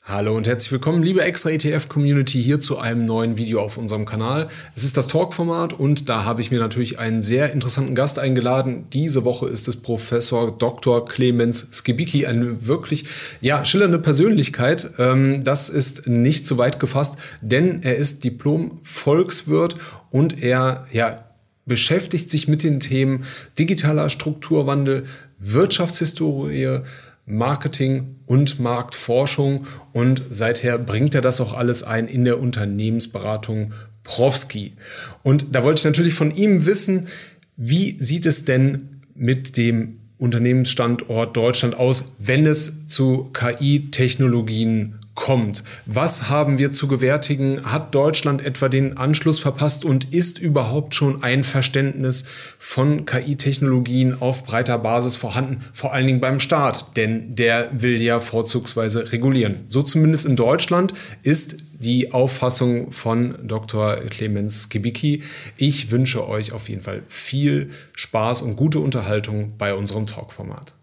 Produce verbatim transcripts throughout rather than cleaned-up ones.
Hallo und herzlich willkommen, liebe Extra E T F-Community, hier zu einem neuen Video auf unserem Kanal. Es ist das Talk-Format und da habe ich mir natürlich einen sehr interessanten Gast eingeladen. Diese Woche ist es Professor Doktor Clemens Skibicki, eine wirklich ja, schillernde Persönlichkeit. Das ist nicht zu weit gefasst, denn er ist Diplom-Volkswirt und er ja, beschäftigt sich mit den Themen digitaler Strukturwandel, Wirtschaftshistorie, Marketing und Marktforschung und seither bringt er das auch alles ein in der Unternehmensberatung Profsky. Und da wollte ich natürlich von ihm wissen, wie sieht es denn mit dem Unternehmensstandort Deutschland aus, wenn es zu K I-Technologien kommt? Was haben wir zu gewärtigen? Hat Deutschland etwa den Anschluss verpasst und ist überhaupt schon ein Verständnis von K I-Technologien auf breiter Basis vorhanden? Vor allen Dingen beim Staat, denn der will ja vorzugsweise regulieren. So zumindest in Deutschland ist die Auffassung von Doktor Clemens Skibicki. Ich wünsche euch auf jeden Fall viel Spaß und gute Unterhaltung bei unserem Talk-Format.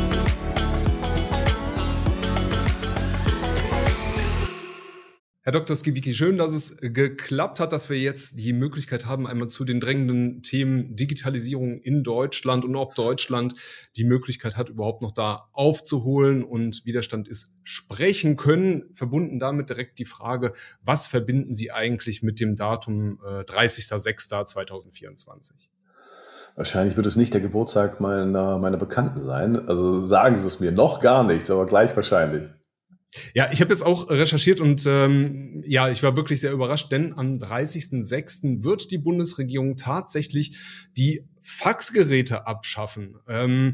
Herr Doktor Skibicki, schön, dass es geklappt hat, dass wir jetzt die Möglichkeit haben, einmal zu den drängenden Themen Digitalisierung in Deutschland und ob Deutschland die Möglichkeit hat, überhaupt noch da aufzuholen und Widerstand ist, sprechen können. Verbunden damit direkt die Frage, was verbinden Sie eigentlich mit dem Datum äh, dreißigster sechster zweitausendvierundzwanzig? Wahrscheinlich wird es nicht der Geburtstag meiner, meiner Bekannten sein. Also sagen Sie es mir noch gar nichts, aber gleich wahrscheinlich. Ja, ich habe jetzt auch recherchiert und ähm, ja, ich war wirklich sehr überrascht, denn am dreißigsten sechsten wird die Bundesregierung tatsächlich die Faxgeräte abschaffen. Ähm,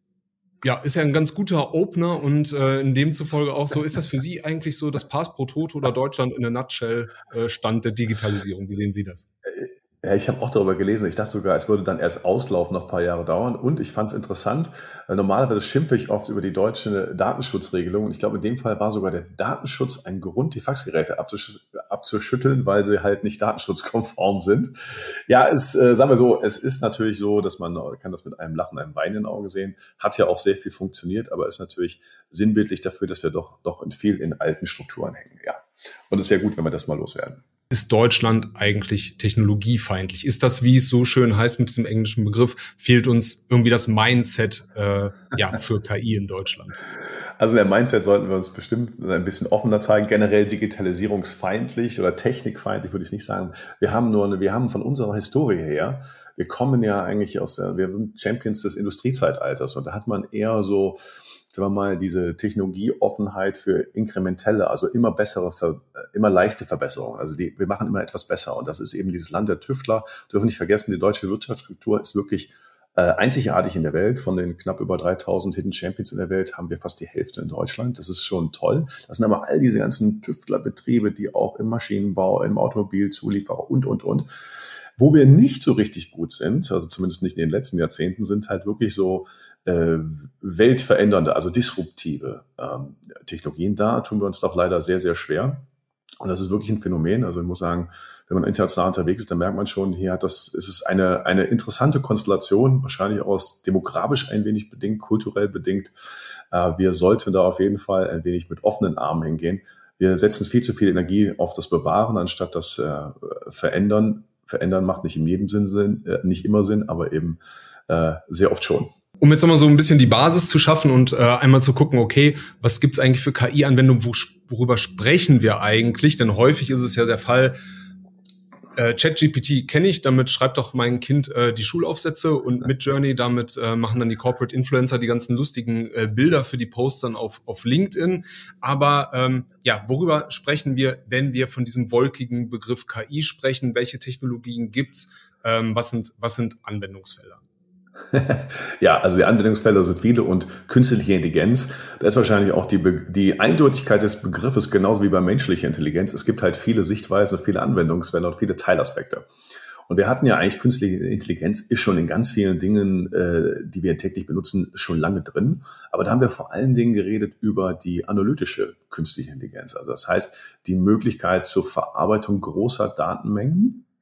ja, ist ja ein ganz guter Opener und äh, in dem zufolge auch so. Ist das für Sie eigentlich so das Pass pro Toto oder Deutschland in a nutshell äh, Stand der Digitalisierung? Wie sehen Sie das? Ja, ich habe auch darüber gelesen. Ich dachte sogar, es würde dann erst auslaufen, noch ein paar Jahre dauern. Und ich fand es interessant. Normalerweise schimpfe ich oft über die deutsche Datenschutzregelung. Und ich glaube, in dem Fall war sogar der Datenschutz ein Grund, die Faxgeräte abzusch abzuschütteln, weil sie halt nicht datenschutzkonform sind. Ja, es, äh, sagen wir so, es ist natürlich so, dass man kann das mit einem Lachen, einem Weinen im Auge sehen. Hat ja auch sehr viel funktioniert, aber ist natürlich sinnbildlich dafür, dass wir doch, doch in viel in alten Strukturen hängen. Ja. Und es wäre gut, wenn wir das mal loswerden. Ist Deutschland eigentlich technologiefeindlich? Ist das, wie es so schön heißt mit diesem englischen Begriff, fehlt uns irgendwie das Mindset äh, ja, für K I in Deutschland? Also in der Mindset sollten wir uns bestimmt ein bisschen offener zeigen. Generell digitalisierungsfeindlich oder technikfeindlich würde ich nicht sagen. Wir haben nur, eine, wir haben von unserer Historie her, wir kommen ja eigentlich aus, wir sind Champions des Industriezeitalters und da hat man eher so, sagen wir mal, diese Technologieoffenheit für inkrementelle, also immer bessere, immer leichte Verbesserungen. Also die, wir machen immer etwas besser. Und das ist eben dieses Land der Tüftler. Wir dürfen nicht vergessen, die deutsche Wirtschaftsstruktur ist wirklich äh, einzigartig in der Welt. Von den knapp über dreitausend Hidden Champions in der Welt haben wir fast die Hälfte in Deutschland. Das ist schon toll. Das sind aber all diese ganzen Tüftlerbetriebe, die auch im Maschinenbau, im Automobil, Zulieferer und, und, und. Wo wir nicht so richtig gut sind, also zumindest nicht in den letzten Jahrzehnten, sind halt wirklich so äh, weltverändernde, also disruptive ähm, Technologien. Da tun wir uns doch leider sehr, sehr schwer. Und das ist wirklich ein Phänomen. Also ich muss sagen, wenn man international unterwegs ist, dann merkt man schon, hier hat das, es ist eine, eine interessante Konstellation, wahrscheinlich aus demografisch ein wenig bedingt, kulturell bedingt. Äh, wir sollten da auf jeden Fall ein wenig mit offenen Armen hingehen. Wir setzen viel zu viel Energie auf das Bewahren, anstatt das äh, Verändern. Verändern macht nicht in jedem Sinn Sinn, äh, nicht immer Sinn, aber eben äh, sehr oft schon. Um jetzt nochmal so ein bisschen die Basis zu schaffen und äh, einmal zu gucken, okay, was gibt's eigentlich für K I-Anwendungen, wo, worüber sprechen wir eigentlich? Denn häufig ist es ja der Fall, äh, ChatGPT kenne ich, damit schreibt doch mein Kind äh, die Schulaufsätze und Midjourney, damit äh, machen dann die Corporate Influencer die ganzen lustigen äh, Bilder für die Posts dann auf, auf LinkedIn. Aber ähm, ja, worüber sprechen wir, wenn wir von diesem wolkigen Begriff K I sprechen? Welche Technologien gibt's? Ähm, was sind, was sind Anwendungsfelder? Ja, also die Anwendungsfälle sind viele und künstliche Intelligenz, da ist wahrscheinlich auch die, Be- die Eindeutigkeit des Begriffes genauso wie bei menschlicher Intelligenz. Es gibt halt viele Sichtweisen, viele Anwendungsfälle und viele Teilaspekte. Und wir hatten ja eigentlich künstliche Intelligenz ist schon in ganz vielen Dingen, äh, die wir täglich benutzen, schon lange drin. Aber da haben wir vor allen Dingen geredet über die analytische künstliche Intelligenz. Also das heißt, die Möglichkeit zur Verarbeitung großer Datenmengen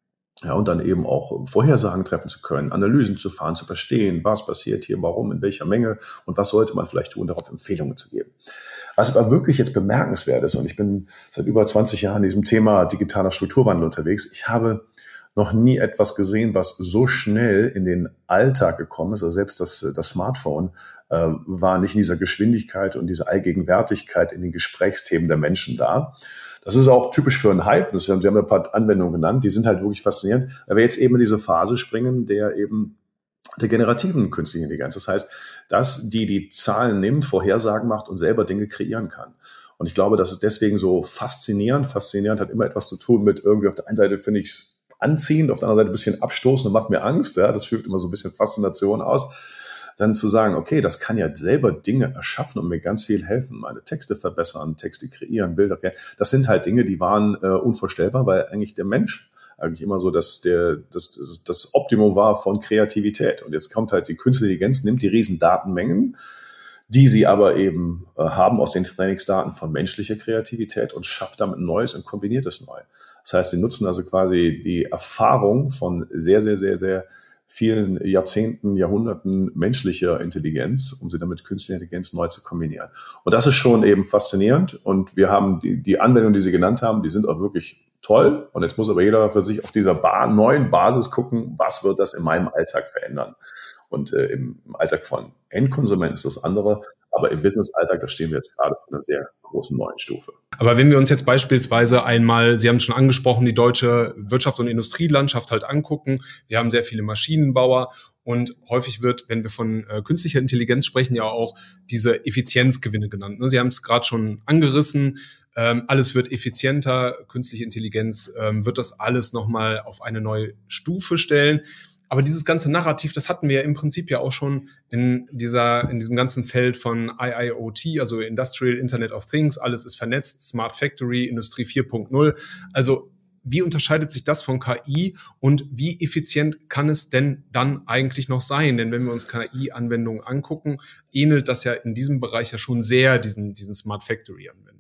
Ja, und dann eben auch Vorhersagen treffen zu können, Analysen zu fahren, zu verstehen, was passiert hier, warum, in welcher Menge und was sollte man vielleicht tun, darauf Empfehlungen zu geben. Was aber wirklich jetzt bemerkenswert ist, und ich bin seit über zwanzig Jahren in diesem Thema digitaler Strukturwandel unterwegs, ich habe noch nie etwas gesehen, was so schnell in den Alltag gekommen ist. Also selbst das, das Smartphone äh, war nicht in dieser Geschwindigkeit und dieser Allgegenwärtigkeit in den Gesprächsthemen der Menschen da. Das ist auch typisch für einen Hype. Sie haben, Sie haben ein paar Anwendungen genannt, die sind halt wirklich faszinierend, weil wir jetzt eben in diese Phase springen, der eben der generativen künstlichen Intelligenz. Das heißt, dass die die Zahlen nimmt, Vorhersagen macht und selber Dinge kreieren kann. Und ich glaube, das ist deswegen so faszinierend. Faszinierend hat immer etwas zu tun mit irgendwie auf der einen Seite finde ich es anziehend, auf der anderen Seite ein bisschen abstoßend und macht mir Angst. Ja, das führt immer so ein bisschen Faszination aus. Dann zu sagen, okay, das kann ja selber Dinge erschaffen und mir ganz viel helfen, meine Texte verbessern, Texte kreieren, Bilder kreieren. Das sind halt Dinge, die waren äh, unvorstellbar, weil eigentlich der Mensch eigentlich immer so, dass der, das, das, das Optimum war von Kreativität. Und jetzt kommt halt die künstliche Intelligenz, nimmt die riesen Datenmengen, die sie aber eben äh, haben aus den Trainingsdaten von menschlicher Kreativität und schafft damit Neues und kombiniert es neu. Das heißt, sie nutzen also quasi die Erfahrung von sehr, sehr, sehr, sehr vielen Jahrzehnten, Jahrhunderten menschlicher Intelligenz, um sie damit künstliche Intelligenz neu zu kombinieren. Und das ist schon eben faszinierend. Und wir haben die, die Anwendungen, die Sie genannt haben, die sind auch wirklich toll. Und jetzt muss aber jeder für sich auf dieser ba- neuen Basis gucken, was wird das in meinem Alltag verändern. Und äh, im, im Alltag von Endkonsumenten ist das andere. Aber im Business-Alltag, da stehen wir jetzt gerade vor einer sehr großen neuen Stufe. Aber wenn wir uns jetzt beispielsweise einmal, Sie haben es schon angesprochen, die deutsche Wirtschaft- und Industrielandschaft halt angucken. Wir haben sehr viele Maschinenbauer und häufig wird, wenn wir von äh, künstlicher Intelligenz sprechen, ja auch diese Effizienzgewinne genannt. Ne? Sie haben es gerade schon angerissen. Ähm, alles wird effizienter. Künstliche Intelligenz ähm, wird das alles nochmal auf eine neue Stufe stellen. Aber dieses ganze Narrativ, das hatten wir ja im Prinzip ja auch schon in dieser, in diesem ganzen Feld von I I O T, also Industrial Internet of Things. Alles ist vernetzt, Smart Factory, Industrie vier Punkt null. Also wie unterscheidet sich das von K I und wie effizient kann es denn dann eigentlich noch sein? Denn wenn wir uns K I-Anwendungen angucken, ähnelt das ja in diesem Bereich ja schon sehr diesen, diesen Smart Factory-Anwendungen.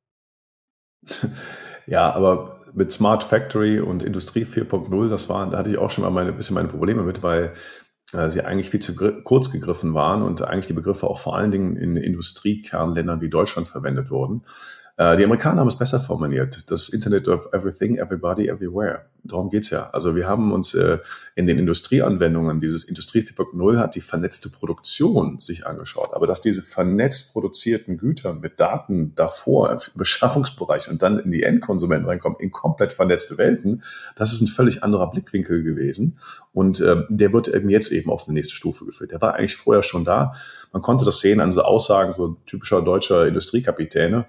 Ja, aber mit Smart Factory und Industrie vier Punkt null, das waren, da hatte ich auch schon mal meine, ein bisschen meine Probleme mit, weil äh, sie eigentlich viel zu gr- kurz gegriffen waren und eigentlich die Begriffe auch vor allen Dingen in Industriekernländern wie Deutschland verwendet wurden. Äh, die Amerikaner haben es besser formuliert. Das Internet of Everything, Everybody, Everywhere. Darum geht's ja. Also wir haben uns äh, in den Industrieanwendungen, dieses Industrie vier Punkt null hat die vernetzte Produktion sich angeschaut. Aber dass diese vernetzt produzierten Güter mit Daten davor im Beschaffungsbereich und dann in die Endkonsumenten reinkommen, in komplett vernetzte Welten, das ist ein völlig anderer Blickwinkel gewesen. Und äh, der wird eben jetzt eben auf eine nächste Stufe geführt. Der war eigentlich vorher schon da. Man konnte das sehen an so Aussagen so typischer deutscher Industriekapitäne.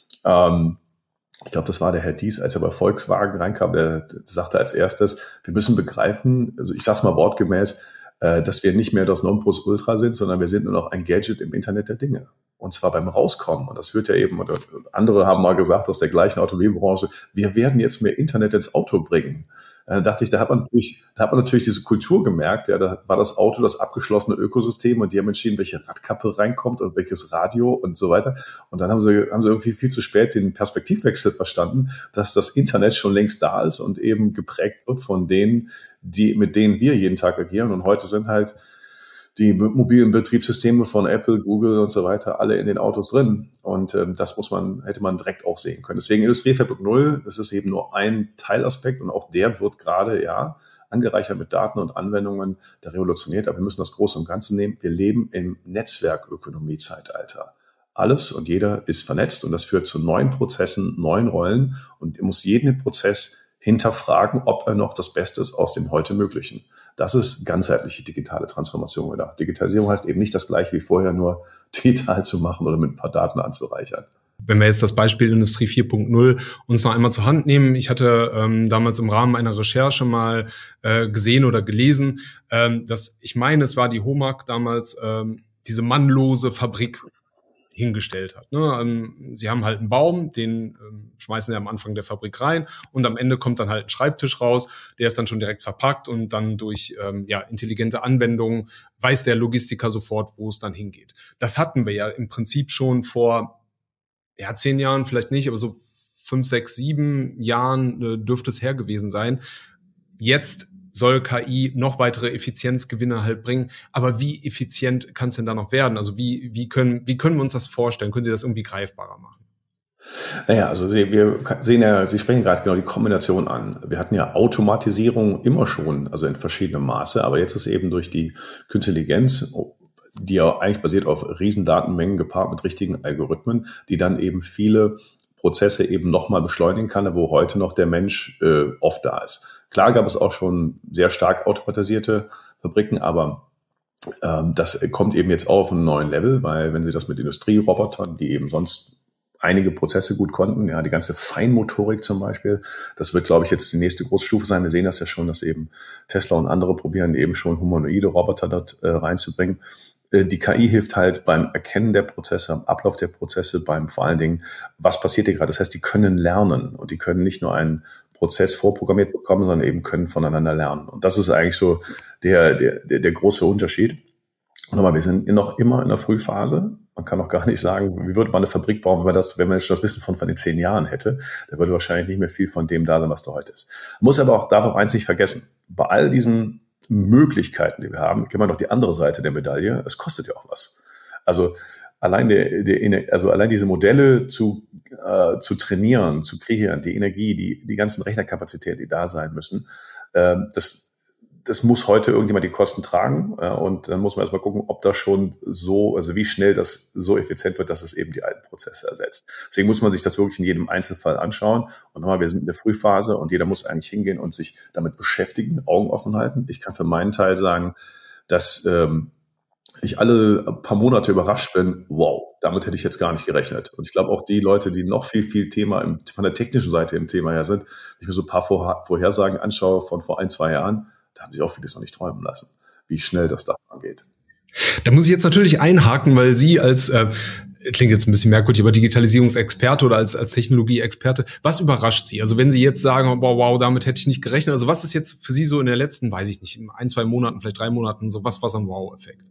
Ähm, ich glaube, das war der Herr Dies, als er bei Volkswagen reinkam, der, der sagte als erstes, wir müssen begreifen, also ich sag's mal wortgemäß, äh, dass wir nicht mehr das Nonplusultra sind, sondern wir sind nur noch ein Gadget im Internet der Dinge. Und zwar beim Rauskommen. Und das wird ja eben, oder andere haben mal gesagt aus der gleichen Automobilbranche, wir werden jetzt mehr Internet ins Auto bringen. Da dachte ich, da hat man natürlich, da hat man natürlich diese Kultur gemerkt. Ja, da war das Auto das abgeschlossene Ökosystem und die haben entschieden, welche Radkappe reinkommt und welches Radio und so weiter. Und dann haben sie, haben sie irgendwie viel zu spät den Perspektivwechsel verstanden, dass das Internet schon längst da ist und eben geprägt wird von denen, die, mit denen wir jeden Tag agieren. Und heute sind halt die mobilen Betriebssysteme von Apple, Google und so weiter alle in den Autos drin. Und ähm, das muss man, hätte man direkt auch sehen können. Deswegen Industrie vier Punkt null, das ist eben nur ein Teilaspekt und auch der wird gerade, ja, angereichert mit Daten und Anwendungen, der revolutioniert. Aber wir müssen das Große und Ganze nehmen. Wir leben im Netzwerkökonomie-Zeitalter. Alles und jeder ist vernetzt und das führt zu neuen Prozessen, neuen Rollen und ihr muss jeden Prozess hinterfragen, ob er noch das Beste ist aus dem heute Möglichen. Das ist ganzheitliche digitale Transformation gedacht. Digitalisierung heißt eben nicht das Gleiche wie vorher, nur digital zu machen oder mit ein paar Daten anzureichern. Wenn wir jetzt das Beispiel Industrie vier Punkt null uns noch einmal zur Hand nehmen. Ich hatte ähm, damals im Rahmen einer Recherche mal äh, gesehen oder gelesen, ähm, dass ich meine, es war die HOMAG damals, ähm, diese mannlose Fabrik hingestellt hat. Ne? Ähm, sie haben halt einen Baum, den ähm, schmeißen sie am Anfang der Fabrik rein und am Ende kommt dann halt ein Schreibtisch raus, der ist dann schon direkt verpackt und dann durch ähm, ja, intelligente Anwendungen weiß der Logistiker sofort, wo es dann hingeht. Das hatten wir ja im Prinzip schon vor ja, zehn Jahren, vielleicht nicht, aber so fünf, sechs, sieben Jahren äh, dürfte es her gewesen sein. jetzt soll K I noch weitere Effizienzgewinne halt bringen. Aber wie effizient kann es denn da noch werden? Also wie, wie können, wie können wir uns das vorstellen? Können Sie das irgendwie greifbarer machen? Naja, also Sie, wir sehen ja, Sie sprechen gerade genau die Kombination an. Wir hatten ja Automatisierung immer schon, also in verschiedenem Maße, aber jetzt ist eben durch die Künstliche Intelligenz, die ja eigentlich basiert auf Riesendatenmengen gepaart mit richtigen Algorithmen, die dann eben viele Prozesse eben nochmal beschleunigen kann, wo heute noch der Mensch äh, oft da ist. Klar gab es auch schon sehr stark automatisierte Fabriken, aber ähm, das kommt eben jetzt auf einen neuen Level, weil wenn Sie das mit Industrierobotern, die eben sonst einige Prozesse gut konnten, ja, die ganze Feinmotorik zum Beispiel, das wird, glaube ich, jetzt die nächste Großstufe sein. Wir sehen das ja schon, dass eben Tesla und andere probieren, eben schon humanoide Roboter dort äh, reinzubringen. Äh, die K I hilft halt beim Erkennen der Prozesse, am Ablauf der Prozesse, beim vor allen Dingen, was passiert hier gerade. Das heißt, die können lernen und die können nicht nur einen Prozess vorprogrammiert bekommen, sondern eben können voneinander lernen. Und das ist eigentlich so der, der, der, der große Unterschied. Und nochmal, wir sind noch immer in der Frühphase. Man kann noch gar nicht sagen, wie würde man eine Fabrik bauen, wenn man das, wenn man das Wissen von, von den zehn Jahren hätte. Da würde wahrscheinlich nicht mehr viel von dem da sein, was da heute ist. Muss aber auch, darf auch eins nicht vergessen. Bei all diesen Möglichkeiten, die wir haben, kennen wir noch die andere Seite der Medaille. Es kostet ja auch was. Also allein der, der also allein diese Modelle zu, äh, zu trainieren, zu kreieren, die Energie, die, die ganzen Rechnerkapazitäten, die da sein müssen, äh, das, das muss heute irgendjemand die Kosten tragen, äh, und dann muss man erstmal gucken, ob das schon so, also wie schnell das so effizient wird, dass es eben die alten Prozesse ersetzt. Deswegen muss man sich das wirklich in jedem Einzelfall anschauen. Und nochmal, wir sind in der Frühphase und jeder muss eigentlich hingehen und sich damit beschäftigen, Augen offen halten. Ich kann für meinen Teil sagen, dass ähm, ich alle paar Monate überrascht bin, wow, damit hätte ich jetzt gar nicht gerechnet. Und ich glaube auch die Leute, die noch viel, viel Thema im, von der technischen Seite im Thema her sind, wenn ich mir so ein paar Vor- Vorhersagen anschaue von vor ein, zwei Jahren, da haben sich auch vieles noch nicht träumen lassen, wie schnell das da geht. Da muss ich jetzt natürlich einhaken, weil Sie als, äh, klingt jetzt ein bisschen merkwürdig, aber Digitalisierungsexperte oder als, als Technologieexperte, was überrascht Sie? Also wenn Sie jetzt sagen, wow, wow, damit hätte ich nicht gerechnet, also was ist jetzt für Sie so in der letzten, weiß ich nicht, ein, zwei Monaten, vielleicht drei Monaten, so was war so ein Wow-Effekt?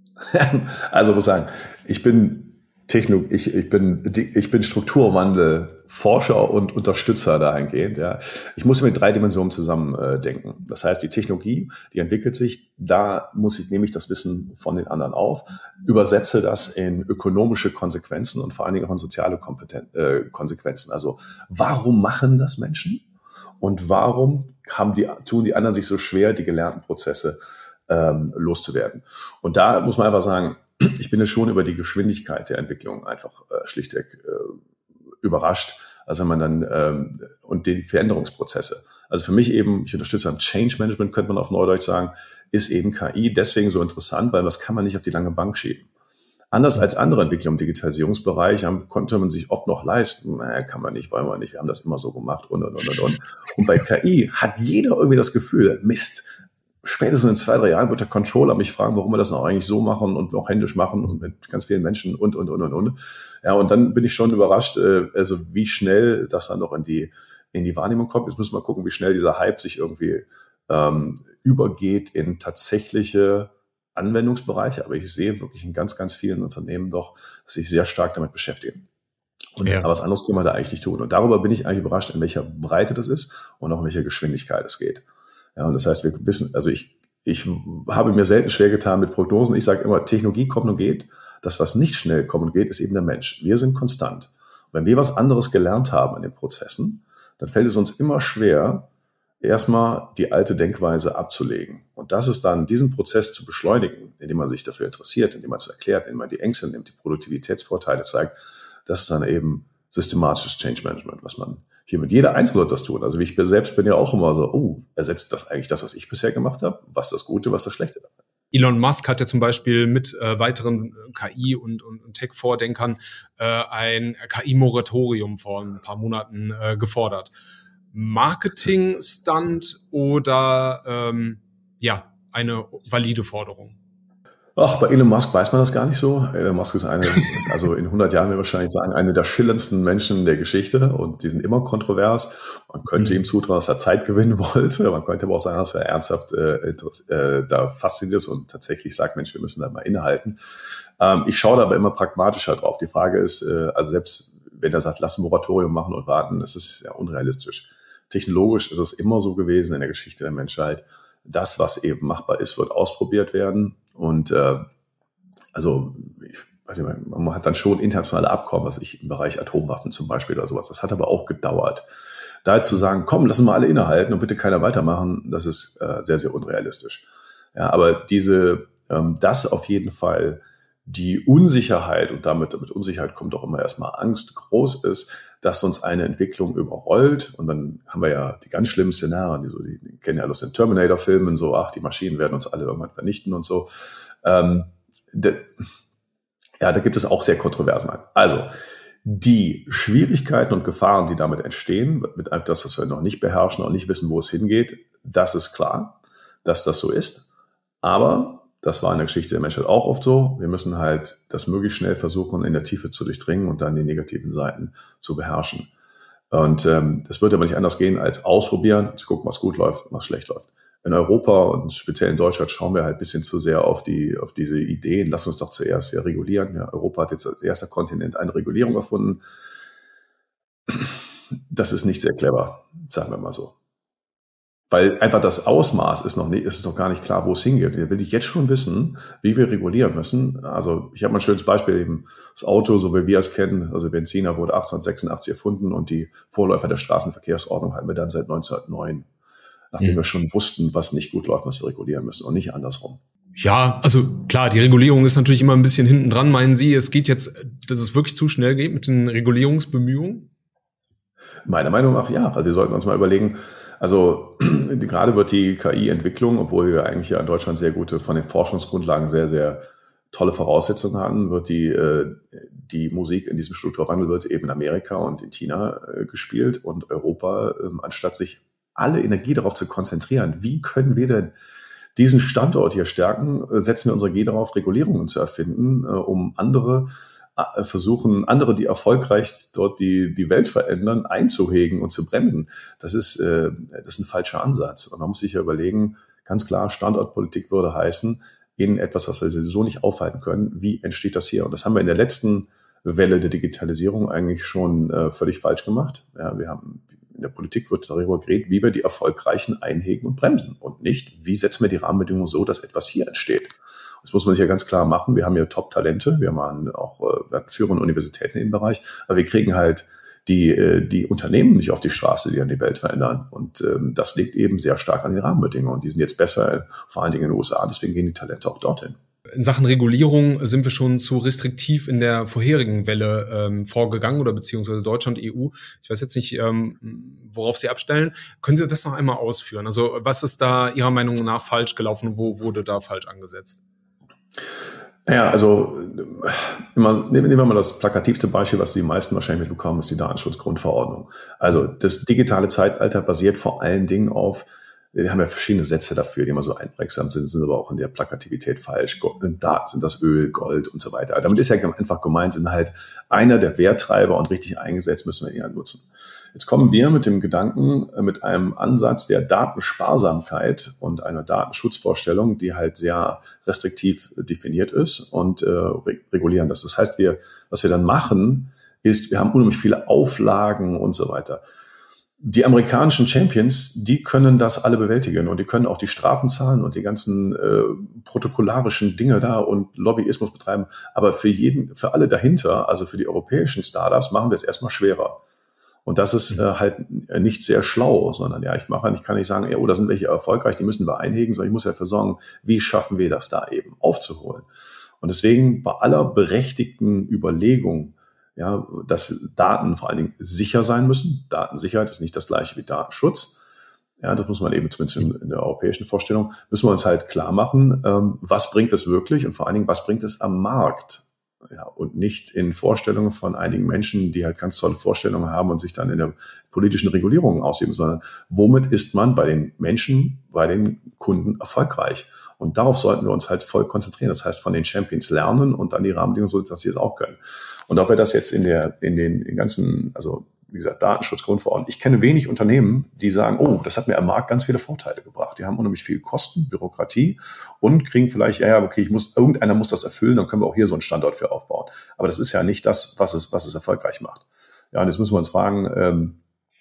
Also muss sagen, ich bin Techno, ich, ich bin, ich bin Strukturwandelforscher und Unterstützer dahingehend, ja. Ich muss mit drei Dimensionen zusammen äh, denken. Das heißt, die Technologie, die entwickelt sich, da muss ich, nehme ich das Wissen von den anderen auf, übersetze das in ökonomische Konsequenzen und vor allen Dingen auch in soziale Kompeten- äh, Konsequenzen. Also, warum machen das Menschen? Und warum haben die, tun die anderen sich so schwer, die gelernten Prozesse ähm, loszuwerden? Und da muss man einfach sagen, ich bin ja schon über die Geschwindigkeit der Entwicklung einfach äh, schlichtweg äh, überrascht. Also wenn man dann ähm, und die Veränderungsprozesse. Also für mich eben, ich unterstütze ein Change Management, könnte man auf Neudeutsch sagen, ist eben K I deswegen so interessant, weil das kann man nicht auf die lange Bank schieben. Anders als andere Entwicklungen im Digitalisierungsbereich haben, konnte man sich oft noch leisten, naja, kann man nicht, wollen wir nicht, wir haben das immer so gemacht und und und und und. Und bei K I hat jeder irgendwie das Gefühl, Mist, spätestens in zwei, drei Jahren wird der Controller mich fragen, warum wir das noch eigentlich so machen und auch händisch machen und mit ganz vielen Menschen und, und, und, und, und. Ja, und dann bin ich schon überrascht, äh, also wie schnell das dann noch in die, in die Wahrnehmung kommt. Jetzt müssen wir gucken, wie schnell dieser Hype sich irgendwie ähm, übergeht in tatsächliche Anwendungsbereiche. Aber ich sehe wirklich in ganz, ganz vielen Unternehmen doch, dass sich sehr stark damit beschäftigen. Und ja. was anderes können wir da eigentlich nicht tun. Und darüber bin ich eigentlich überrascht, in welcher Breite das ist und auch in welcher Geschwindigkeit es geht. Ja, und das heißt, wir wissen, also ich, ich habe mir selten schwer getan mit Prognosen. Ich sage immer, Technologie kommt und geht. Das, was nicht schnell kommt und geht, ist eben der Mensch. Wir sind konstant. Und wenn wir was anderes gelernt haben in den Prozessen, dann fällt es uns immer schwer, erstmal die alte Denkweise abzulegen. Und das ist dann, diesen Prozess zu beschleunigen, indem man sich dafür interessiert, indem man es erklärt, indem man die Ängste nimmt, die Produktivitätsvorteile zeigt. Das ist dann eben systematisches Change Management, was man hier mit jeder Einzelne das tun. Also wie ich selbst bin ja auch immer so, oh, ersetzt das eigentlich das, was ich bisher gemacht habe? Was ist das Gute, was ist das Schlechte? Elon Musk hat ja zum Beispiel mit äh, weiteren K I- und, und, und Tech-Vordenkern äh, ein K I-Moratorium vor ein paar Monaten äh, gefordert. Marketing-Stunt oder ähm, ja, eine valide Forderung? Ach, bei Elon Musk weiß man das gar nicht so. Elon Musk ist eine, also in hundert Jahren will ich wahrscheinlich sagen, eine der schillerndsten Menschen der Geschichte und die sind immer kontrovers. Man könnte mhm. ihm zutrauen, dass er Zeit gewinnen wollte. Man könnte aber auch sagen, dass er ernsthaft äh, äh, da fasziniert ist und tatsächlich sagt, Mensch, wir müssen da mal innehalten. Ähm, ich schaue da aber immer pragmatischer drauf. Die Frage ist, äh, also selbst wenn er sagt, lass ein Moratorium machen und warten, das ist ja unrealistisch. technologisch ist es immer so gewesen in der Geschichte der Menschheit, das, was eben machbar ist, wird ausprobiert werden. Und äh, also ich weiß nicht, man hat dann schon internationale Abkommen, was ich im Bereich Atomwaffen zum Beispiel oder sowas. Das hat aber auch gedauert. Da jetzt zu sagen, komm, lassen wir alle innehalten und bitte keiner weitermachen, das ist äh, sehr, sehr unrealistisch. Ja, aber diese, ähm, das auf jeden Fall die Unsicherheit, und damit mit Unsicherheit kommt auch immer erstmal Angst, groß ist, dass uns eine Entwicklung überrollt. Und dann haben wir ja die ganz schlimmen Szenarien, die, so, die, die kennen ja aus den Terminator-Filmen, so, ach, die Maschinen werden uns alle irgendwann vernichten und so. Ähm, de, ja, da gibt es auch sehr kontroverse Meinungen. Also, die Schwierigkeiten und Gefahren, die damit entstehen, mit allem das, was wir noch nicht beherrschen und nicht wissen, wo es hingeht, das ist klar, dass das so ist. Aber das war in der Geschichte der Menschheit auch oft so. Wir müssen halt das möglichst schnell versuchen, in der Tiefe zu durchdringen und dann die negativen Seiten zu beherrschen. Und ähm, das wird aber nicht anders gehen, als ausprobieren, zu gucken, was gut läuft und was schlecht läuft. In Europa und speziell in Deutschland schauen wir halt ein bisschen zu sehr auf die auf diese Ideen. Lass uns doch zuerst ja regulieren. Ja, Europa hat jetzt als erster Kontinent eine Regulierung erfunden. Das ist nicht sehr clever, sagen wir mal so. Weil einfach das Ausmaß ist noch nicht, ist noch gar nicht klar, wo es hingeht. Da will ich jetzt schon wissen, wie wir regulieren müssen. Also ich habe mal ein schönes Beispiel, eben das Auto, so wie wir es kennen, also Benziner wurde achtzehnhundertsechsundachtzig erfunden und die Vorläufer der Straßenverkehrsordnung hatten wir dann seit neunzehnhundertneun. Nachdem mhm. wir schon wussten, was nicht gut läuft, was wir regulieren müssen und nicht andersrum. Ja, also klar, die Regulierung ist natürlich immer ein bisschen hinten dran. Meinen Sie, es geht jetzt, dass es wirklich zu schnell geht mit den Regulierungsbemühungen? Meiner Meinung nach ja. Also wir sollten uns mal überlegen, also gerade wird die K I-Entwicklung, obwohl wir eigentlich ja in Deutschland sehr gute, von den Forschungsgrundlagen sehr, sehr tolle Voraussetzungen hatten, wird die, äh, die Musik in diesem Strukturwandel wird eben in Amerika und in China äh, gespielt und Europa, äh, anstatt sich alle Energie darauf zu konzentrieren, wie können wir denn diesen Standort hier stärken, setzen wir unsere Energie darauf, Regulierungen zu erfinden, um andere äh, versuchen, andere, die erfolgreich dort die, die Welt verändern, einzuhegen und zu bremsen. Das ist, äh, das ist ein falscher Ansatz. Und man muss sich ja überlegen, ganz klar, Standortpolitik würde heißen, in etwas, was wir sowieso nicht aufhalten können, wie entsteht das hier? Und das haben wir in der letzten Welle der Digitalisierung eigentlich schon äh, völlig falsch gemacht. Ja, wir haben in der Politik wird darüber geredet, wie wir die Erfolgreichen einhegen und bremsen und nicht, wie setzen wir die Rahmenbedingungen so, dass etwas hier entsteht. Das muss man sich ja ganz klar machen. Wir haben ja Top-Talente, wir haben auch wir haben führende Universitäten im Bereich, aber wir kriegen halt die, die Unternehmen nicht auf die Straße, die dann die Welt verändern. Und ähm, das liegt eben sehr stark an den Rahmenbedingungen. Und die sind jetzt besser, vor allen Dingen in den U S A, deswegen gehen die Talente auch dorthin. In Sachen Regulierung sind wir schon zu restriktiv in der vorherigen Welle ähm, vorgegangen oder beziehungsweise Deutschland, E U. Ich weiß jetzt nicht, ähm, worauf Sie abstellen. Können Sie das noch einmal ausführen? Also was ist da Ihrer Meinung nach falsch gelaufen? Wo wurde da falsch angesetzt? Ja, also immer, nehmen wir mal das plakativste Beispiel, was die meisten wahrscheinlich mitbekommen, ist die Datenschutzgrundverordnung. Also das digitale Zeitalter basiert vor allen Dingen auf, wir haben ja verschiedene Sätze dafür, die immer so einprägsam sind, sind aber auch in der Plakativität falsch. Daten sind das Öl, Gold und so weiter. Damit ist ja einfach gemeint, sind halt einer der Werttreiber und richtig eingesetzt müssen wir ihn ja nutzen. Jetzt kommen wir mit dem Gedanken, mit einem Ansatz der Datensparsamkeit und einer Datenschutzvorstellung, die halt sehr restriktiv definiert ist und äh, regulieren das. Das heißt, wir, was wir dann machen, ist, wir haben unheimlich viele Auflagen und so weiter. Die amerikanischen Champions, die können das alle bewältigen und die können auch die Strafen zahlen und die ganzen äh, protokollarischen Dinge da und Lobbyismus betreiben. Aber für jeden, für alle dahinter, also für die europäischen Startups, machen wir es erstmal schwerer. Und das ist äh, halt nicht sehr schlau, sondern ja, ich mache, ich kann nicht sagen, ja, oh, da sind welche erfolgreich, die müssen wir einhegen, sondern ich muss ja dafür sorgen, wie schaffen wir das da eben aufzuholen. Und deswegen bei aller berechtigten Überlegung, ja, dass Daten vor allen Dingen sicher sein müssen. Datensicherheit ist nicht das gleiche wie Datenschutz. Ja, das muss man eben zumindest in, in der europäischen Vorstellung, müssen wir uns halt klar machen, ähm, was bringt es wirklich und vor allen Dingen, was bringt es am Markt? Ja, und nicht in Vorstellungen von einigen Menschen, die halt ganz tolle Vorstellungen haben und sich dann in der politischen Regulierung ausüben, sondern womit ist man bei den Menschen, bei den Kunden erfolgreich? Und darauf sollten wir uns halt voll konzentrieren. Das heißt, von den Champions lernen und dann die Rahmenbedingungen so, dass sie es auch können. Und ob wir das jetzt in der, in den in ganzen, also wie gesagt, Datenschutzgrundverordnung. Ich kenne wenig Unternehmen, die sagen, oh, das hat mir am Markt ganz viele Vorteile gebracht. Die haben unheimlich viel Kosten, Bürokratie und kriegen vielleicht, ja, ja, okay, ich muss, irgendeiner muss das erfüllen, dann können wir auch hier so einen Standort für aufbauen. Aber das ist ja nicht das, was es, was es erfolgreich macht. Ja, und jetzt müssen wir uns fragen, ähm,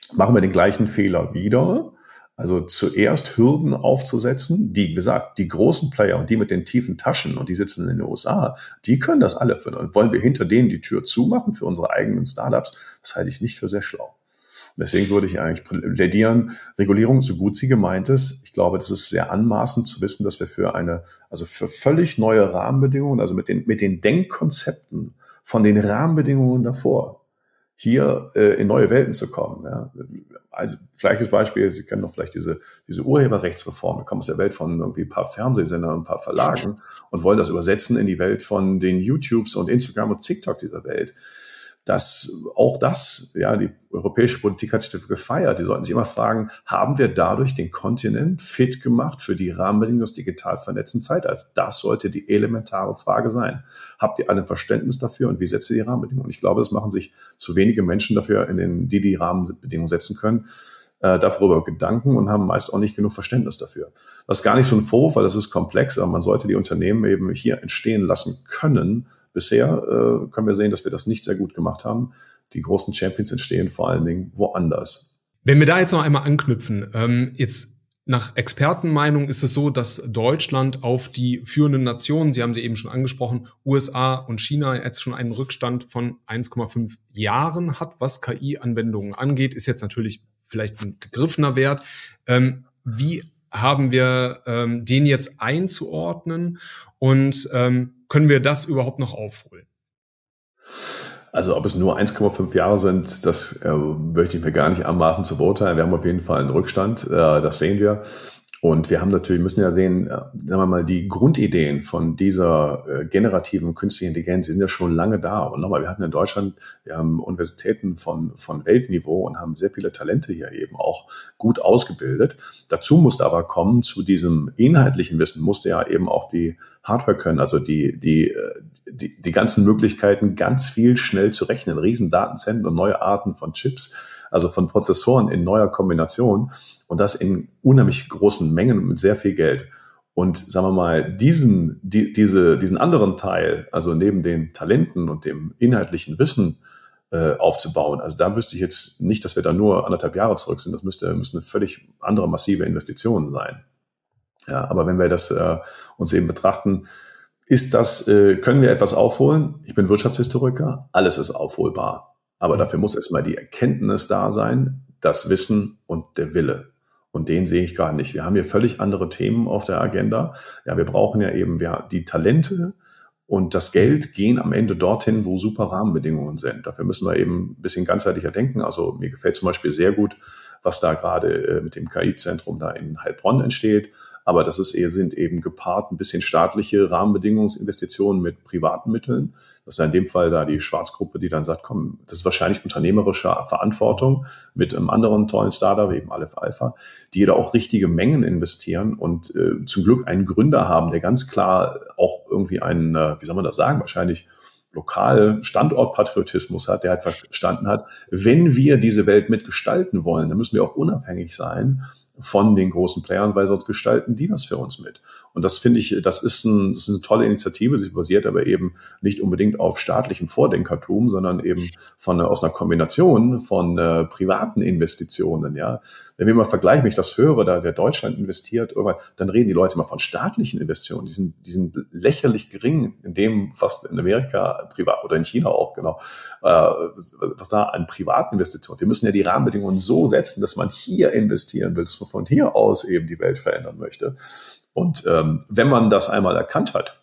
machen wir den gleichen Fehler wieder. Also zuerst Hürden aufzusetzen, die, wie gesagt, die großen Player und die mit den tiefen Taschen und die sitzen in den U S A, die können das alle finden. Und wollen wir hinter denen die Tür zumachen für unsere eigenen Startups? Das halte ich nicht für sehr schlau. Und deswegen würde ich eigentlich plädieren, Regulierung, so gut sie gemeint ist. Ich glaube, das ist sehr anmaßend zu wissen, dass wir für eine, also für völlig neue Rahmenbedingungen, also mit den, mit den Denkkonzepten von den Rahmenbedingungen davor, hier äh, in neue Welten zu kommen. Ja. Also gleiches Beispiel, Sie kennen doch vielleicht diese, diese Urheberrechtsreform. Wir kommen aus der Welt von irgendwie ein paar Fernsehsendern und ein paar Verlagen und wollen das übersetzen in die Welt von den YouTubes und Instagram und TikTok dieser Welt. Das, auch das, ja, die europäische Politik hat sich dafür gefeiert. Die sollten sich immer fragen, haben wir dadurch den Kontinent fit gemacht für die Rahmenbedingungen des digital vernetzten Zeitalters? Das sollte die elementare Frage sein. Habt ihr alle ein Verständnis dafür und wie setzt ihr die Rahmenbedingungen? Ich glaube, es machen sich zu wenige Menschen dafür, in den, die die Rahmenbedingungen setzen können, äh, darüber Gedanken und haben meist auch nicht genug Verständnis dafür. Das ist gar nicht so ein Vorwurf, weil das ist komplex, aber man sollte die Unternehmen eben hier entstehen lassen können. Bisher äh, können wir sehen, dass wir das nicht sehr gut gemacht haben. Die großen Champions entstehen vor allen Dingen woanders. Wenn wir da jetzt noch einmal anknüpfen, ähm, jetzt nach Expertenmeinung ist es so, dass Deutschland auf die führenden Nationen, Sie haben sie eben schon angesprochen, U S A und China jetzt schon einen Rückstand von eins Komma fünf Jahren hat, was K I-Anwendungen angeht, ist jetzt natürlich vielleicht ein gegriffener Wert. Ähm, wie haben wir ähm, den jetzt einzuordnen und ähm, können wir das überhaupt noch aufholen? Also ob es nur eins Komma fünf Jahre sind, das äh, möchte ich mir gar nicht anmaßen zu beurteilen. Wir haben auf jeden Fall einen Rückstand, äh, das sehen wir. Und wir haben natürlich, müssen ja sehen, sagen wir mal, die Grundideen von dieser äh, generativen künstlichen Intelligenz, die sind ja schon lange da. Und nochmal, wir hatten in Deutschland, wir haben Universitäten von, von Weltniveau und haben sehr viele Talente hier eben auch gut ausgebildet. Dazu musste aber kommen, zu diesem inhaltlichen Wissen musste ja eben auch die Hardware können, also die, die, die, die ganzen Möglichkeiten, ganz viel schnell zu rechnen, riesen Datenzentren und neue Arten von Chips, also von Prozessoren in neuer Kombination. Und das in unheimlich großen Mengen mit sehr viel Geld. Und sagen wir mal, diesen, die, diese, diesen anderen Teil, also neben den Talenten und dem inhaltlichen Wissen äh, aufzubauen, also da wüsste ich jetzt nicht, dass wir da nur anderthalb Jahre zurück sind. Das müsste, müsste eine völlig andere massive Investition sein. Ja, aber wenn wir das äh, uns eben betrachten, ist das, äh, können wir etwas aufholen? Ich bin Wirtschaftshistoriker, alles ist aufholbar. Aber mhm. dafür muss erstmal die Erkenntnis da sein, das Wissen und der Wille. Und den sehe ich gar nicht. Wir haben hier völlig andere Themen auf der Agenda. Ja, wir brauchen ja eben ja, die Talente und das Geld gehen am Ende dorthin, wo super Rahmenbedingungen sind. Dafür müssen wir eben ein bisschen ganzheitlicher denken. Also mir gefällt zum Beispiel sehr gut, was da gerade mit dem K I-Zentrum da in Heilbronn entsteht. Aber das ist eher, sind eben gepaart ein bisschen staatliche Rahmenbedingungsinvestitionen mit privaten Mitteln. Das ist ja in dem Fall da die Schwarzgruppe, die dann sagt, komm, das ist wahrscheinlich unternehmerische Verantwortung mit einem anderen tollen Startup, eben Aleph Alpha, die da auch richtige Mengen investieren und äh, zum Glück einen Gründer haben, der ganz klar auch irgendwie einen, äh, wie soll man das sagen, wahrscheinlich lokal Standortpatriotismus hat, der halt verstanden hat, wenn wir diese Welt mitgestalten wollen, dann müssen wir auch unabhängig sein von den großen Playern, weil sonst gestalten die das für uns mit. Und das finde ich, das ist, ein, das ist eine tolle Initiative. Sie basiert aber eben nicht unbedingt auf staatlichem Vordenkertum, sondern eben von, aus einer Kombination von äh, privaten Investitionen. Ja, wenn wir mal vergleichen, wenn ich das höre, da der Deutschland investiert, dann reden die Leute immer von staatlichen Investitionen. Die sind, die sind lächerlich gering in dem, was in Amerika privat oder in China auch genau, äh, was da an privaten Investitionen. Wir müssen ja die Rahmenbedingungen so setzen, dass man hier investieren will, dass man von hier aus eben die Welt verändern möchte. Und ähm, wenn man das einmal erkannt hat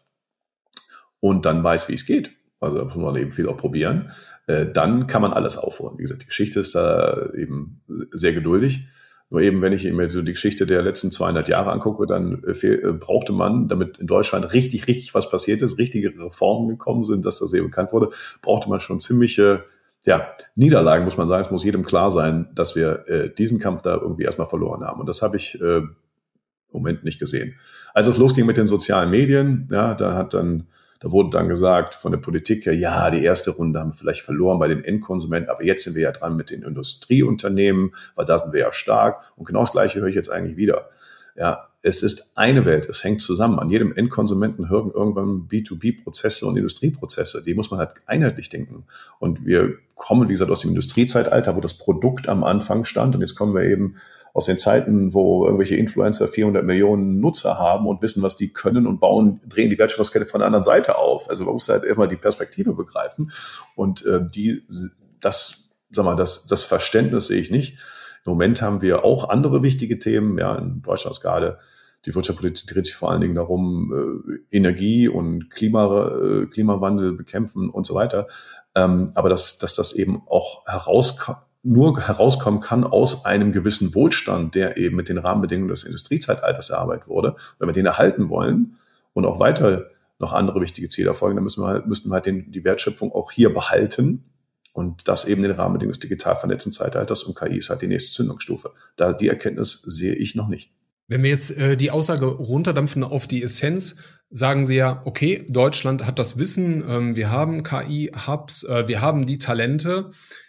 und dann weiß, wie es geht, also da muss man eben viel auch probieren, äh, dann kann man alles aufholen. Wie gesagt, die Geschichte ist da eben sehr geduldig. Nur eben, wenn ich mir so die Geschichte der letzten zweihundert Jahre angucke, dann äh, fehl, äh, brauchte man, damit in Deutschland richtig, richtig was passiert ist, richtige Reformen gekommen sind, dass das eben bekannt wurde, brauchte man schon ziemliche ja, Niederlagen, muss man sagen. Es muss jedem klar sein, dass wir äh, diesen Kampf da irgendwie erstmal verloren haben. Und das habe ich äh, im Moment nicht gesehen. Als es losging mit den sozialen Medien, ja, da hat dann, da wurde dann gesagt von der Politik her, ja, die erste Runde haben wir vielleicht verloren bei den Endkonsumenten, aber jetzt sind wir ja dran mit den Industrieunternehmen, weil da sind wir ja stark. Und genau das Gleiche höre ich jetzt eigentlich wieder. Ja, es ist eine Welt, es hängt zusammen. An jedem Endkonsumenten hängen irgendwann B zwei B-Prozesse und Industrieprozesse. Die muss man halt einheitlich denken. Und wir kommen, wie gesagt, aus dem Industriezeitalter, wo das Produkt am Anfang stand. Und jetzt kommen wir eben aus den Zeiten, wo irgendwelche Influencer vierhundert Millionen Nutzer haben und wissen, was die können und bauen, drehen die Wertschöpfungskette von der anderen Seite auf. Also man muss halt immer die Perspektive begreifen. Und äh, die, das, sag mal, das, das Verständnis sehe ich nicht. Im Moment haben wir auch andere wichtige Themen. Ja, in Deutschland ist gerade die Wirtschaftspolitik dreht sich vor allen Dingen darum, äh, Energie und Klima, äh, Klimawandel bekämpfen und so weiter. Ähm, aber dass, dass das eben auch herauskommt, nur herauskommen kann aus einem gewissen Wohlstand, der eben mit den Rahmenbedingungen des Industriezeitalters erarbeitet wurde. Wenn wir den erhalten wollen und auch weiter noch andere wichtige Ziele erfolgen, dann müssen wir halt, müssten wir halt den, die Wertschöpfung auch hier behalten. Und das eben den Rahmenbedingungen des digital vernetzten Zeitalters, und K I ist halt die nächste Zündungsstufe. Da die Erkenntnis sehe ich noch nicht. Wenn wir jetzt äh, die Aussage runterdampfen auf die Essenz, sagen Sie ja, okay, Deutschland hat das Wissen, ähm, wir haben K I-Hubs, äh, wir haben die Talente,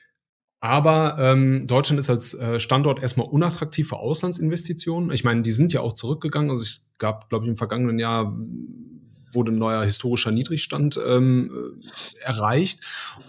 aber ähm, Deutschland ist als äh, Standort erstmal unattraktiv für Auslandsinvestitionen. Ich meine, die sind ja auch zurückgegangen. Also es gab, glaube ich, im vergangenen Jahr wurde ein neuer historischer Niedrigstand ähm, erreicht.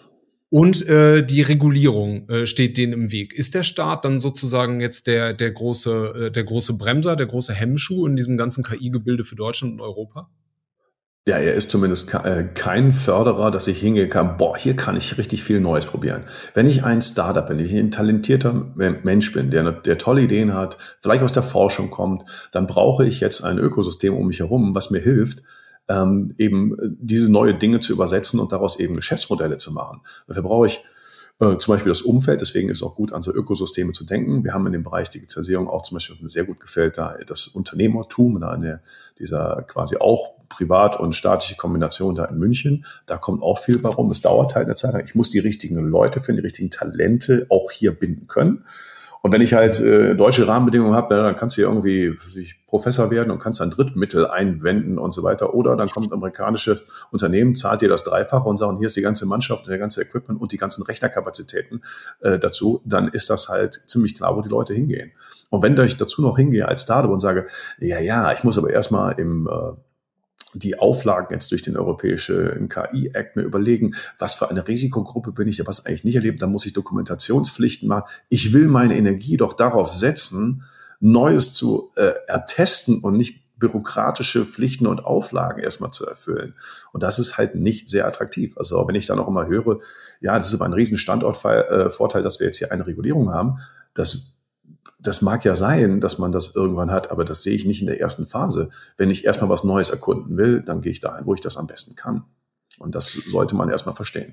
Und äh, die Regulierung äh, steht denen im Weg. Ist der Staat dann sozusagen jetzt der der große äh, der große Bremser, der große Hemmschuh in diesem ganzen K I-Gebilde für Deutschland und Europa? Ja, er ist zumindest kein Förderer, dass ich hingehen kann, boah, hier kann ich richtig viel Neues probieren. Wenn ich ein Startup bin, wenn ich ein talentierter Mensch bin, der, der tolle Ideen hat, vielleicht aus der Forschung kommt, dann brauche ich jetzt ein Ökosystem um mich herum, was mir hilft, ähm, eben diese neue Dinge zu übersetzen und daraus eben Geschäftsmodelle zu machen. Dafür brauche ich äh, zum Beispiel das Umfeld, deswegen ist es auch gut, an so Ökosysteme zu denken. Wir haben in dem Bereich Digitalisierung auch zum Beispiel, was mir sehr gut gefällt, da das Unternehmertum, da eine, dieser quasi auch privat- und staatliche Kombination da in München. Da kommt auch viel bei rum. Es dauert halt eine Zeit lang. Ich muss die richtigen Leute finden, die richtigen Talente auch hier binden können. Und wenn ich halt äh, deutsche Rahmenbedingungen habe, dann kannst du ja irgendwie sich Professor werden und kannst dann Drittmittel einwenden und so weiter. Oder dann kommt ein amerikanisches Unternehmen, zahlt dir das Dreifache und sagt, hier ist die ganze Mannschaft und der ganze Equipment und die ganzen Rechnerkapazitäten äh, dazu. Dann ist das halt ziemlich klar, wo die Leute hingehen. Und wenn ich dazu noch hingehe als Startup und sage, ja, ja, ich muss aber erstmal im äh, die Auflagen jetzt durch den europäischen K I-Act mir überlegen, was für eine Risikogruppe bin ich, was eigentlich nicht erlebt, dann muss ich Dokumentationspflichten machen. Ich will meine Energie doch darauf setzen, Neues zu äh, ertesten und nicht bürokratische Pflichten und Auflagen erstmal zu erfüllen. Und das ist halt nicht sehr attraktiv. Also wenn ich dann auch immer höre, ja, das ist aber ein riesen Standortvorteil, dass wir jetzt hier eine Regulierung haben, das Das mag ja sein, dass man das irgendwann hat, aber das sehe ich nicht in der ersten Phase. Wenn ich erstmal was Neues erkunden will, dann gehe ich dahin, wo ich das am besten kann. Und das sollte man erstmal verstehen.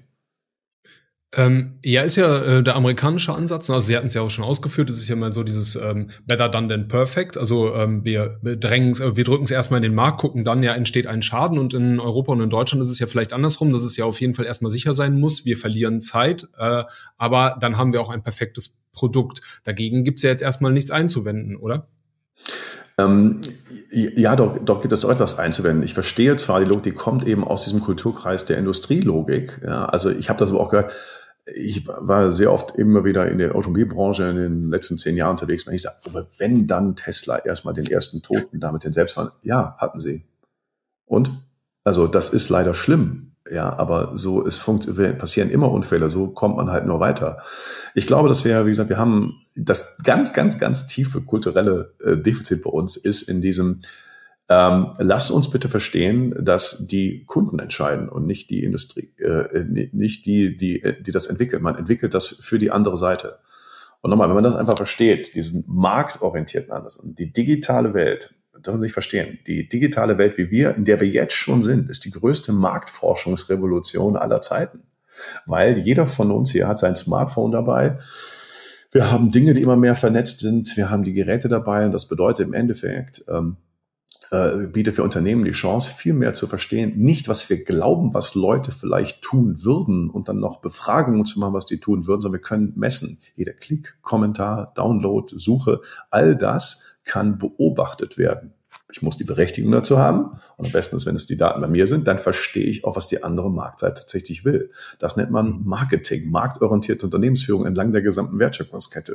Ähm, ja, ist ja äh, der amerikanische Ansatz. Also Sie hatten es ja auch schon ausgeführt. Es ist ja mal so dieses ähm, Better done than perfect. Also ähm, wir drängen, äh, wir drücken es erstmal in den Markt, gucken dann, ja, entsteht ein Schaden. Und in Europa und in Deutschland ist es ja vielleicht andersrum, dass es ja auf jeden Fall erstmal sicher sein muss. Wir verlieren Zeit, äh, aber dann haben wir auch ein perfektes Produkt. Dagegen gibt's ja jetzt erstmal nichts einzuwenden, oder? Ähm, ja, doch, doch gibt es auch etwas einzuwenden. Ich verstehe zwar die Logik, die kommt eben aus diesem Kulturkreis der Industrielogik. Ja, also ich habe das aber auch gehört. Ich war sehr oft immer wieder in der Automobilbranche in den letzten zehn Jahren unterwegs. Wenn ich sage, aber wenn dann Tesla erstmal den ersten Toten da mit den Selbstfahrern, ja, hatten sie. Und? Also das ist leider schlimm. Ja, aber so, es funkt, passieren immer Unfälle, so kommt man halt nur weiter. Ich glaube, dass wir, wie gesagt, wir haben das ganz, ganz, ganz tiefe kulturelle äh, Defizit bei uns ist in diesem, ähm, lasst uns bitte verstehen, dass die Kunden entscheiden und nicht die Industrie, äh, nicht die, die, die das entwickeln. Man entwickelt das für die andere Seite. Und nochmal, wenn man das einfach versteht, diesen marktorientierten Ansatz und die digitale Welt, das muss man nicht verstehen. Die digitale Welt, wie wir, in der wir jetzt schon sind, ist die größte Marktforschungsrevolution aller Zeiten. Weil jeder von uns hier hat sein Smartphone dabei. Wir haben Dinge, die immer mehr vernetzt sind. Wir haben die Geräte dabei. Und das bedeutet im Endeffekt, ähm, äh, bietet für Unternehmen die Chance, viel mehr zu verstehen. Nicht, was wir glauben, was Leute vielleicht tun würden und dann noch Befragungen zu machen, was die tun würden, sondern wir können messen. Jeder Klick, Kommentar, Download, Suche, all das kann beobachtet werden. Ich muss die Berechtigung dazu haben. Und am besten ist, wenn es die Daten bei mir sind, dann verstehe ich auch, was die andere Marktseite tatsächlich will. Das nennt man Marketing, marktorientierte Unternehmensführung entlang der gesamten Wertschöpfungskette.